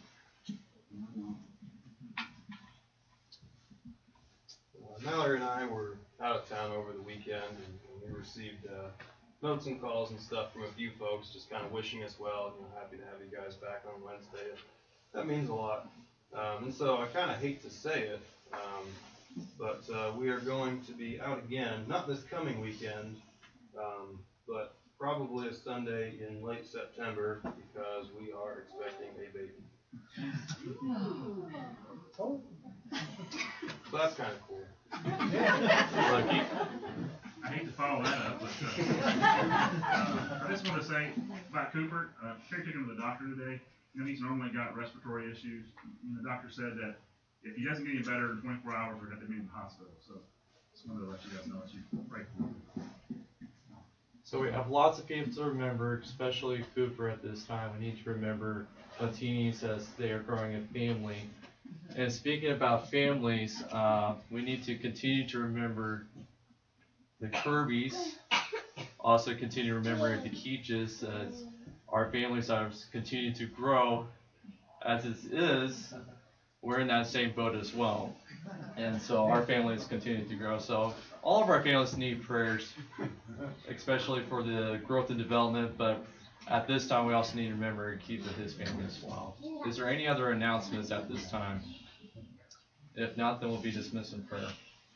Mallory and I were out of town over the weekend, and we received notes and calls and stuff from a few folks just kind of wishing us well. Happy to have you guys back on Wednesday. That means a lot. And so I kind of hate to say it, but we are going to be out again, not this coming weekend, but probably a Sunday in late September, because we are expecting a baby. So that's kind of cool. I hate to follow that up, but I just want to say about Cooper. Terry took him to the doctor today. He's normally got respiratory issues. And the doctor said that if he doesn't get any better in 24 hours, we're going to have to be in the hospital. So just wanted to let you guys know that you pray for him. So we have lots of people to remember, especially Cooper at this time. We need to remember Latini says they are growing a family. And speaking about families, we need to continue to remember the Kirbys. Also continue to remember the Keaches. Our families are continuing to grow. As it is, we're in that same boat as well. And so our families continue to grow. So all of our families need prayers, especially for the growth and development, but at this time we also need to remember Keith and his family as well. Is there any other announcements at this time? If not, then we'll be dismissed in prayer.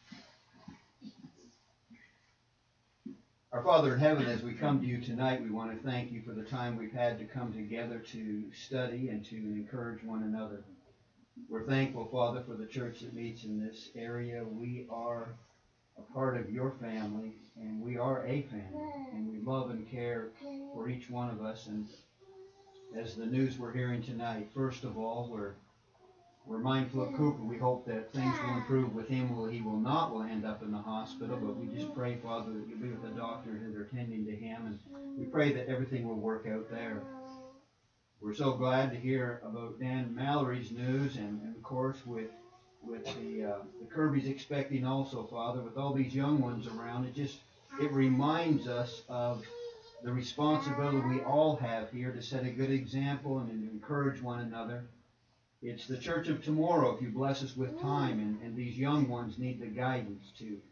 Our Father in heaven, as we come to you tonight, we want to thank you for the time we've had to come together to study and to encourage one another. We're thankful, Father, for the church that meets in this area. We are a part of your family, and we are a family, and we love and care for each one of us. And as the news we're hearing tonight, first of all, we're mindful of Cooper. We hope that things will improve with him. He will not end up in the hospital, but we just pray, Father, that you'll be with the doctors that are tending to him, and we pray that everything will work out there. We're so glad to hear about Dan and Mallory's news, and of course with the Kirbys expecting also, Father, with all these young ones around, it reminds us of the responsibility we all have here to set a good example and to encourage one another. It's the church of tomorrow, if you bless us with time, and these young ones need the guidance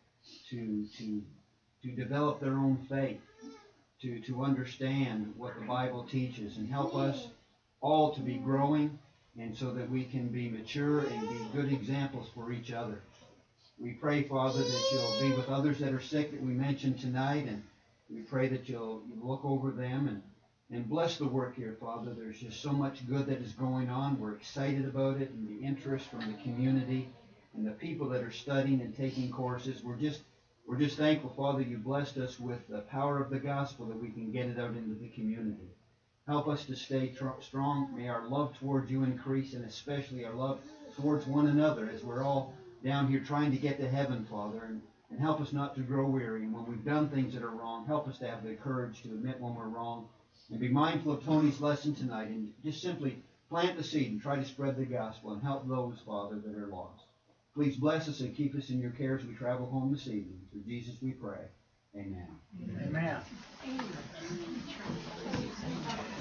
to develop their own faith, to understand what the Bible teaches, and help us all to be growing, and so that we can be mature and be good examples for each other. We pray, Father, that you'll be with others that are sick that we mentioned tonight, and we pray that you'll look over them and bless the work here, Father. There's just so much good that is going on. We're excited about it, and the interest from the community and the people that are studying and taking courses. We're just thankful, Father, you blessed us with the power of the gospel that we can get it out into the community. Help us to stay strong. May our love towards you increase, and especially our love towards one another as we're all down here trying to get to heaven, Father. And help us not to grow weary. And when we've done things that are wrong, help us to have the courage to admit when we're wrong. And be mindful of Tony's lesson tonight, and just simply plant the seed and try to spread the gospel and help those, Father, that are lost. Please bless us and keep us in your care as we travel home this evening. Through Jesus we pray. Amen. Amen. Amen.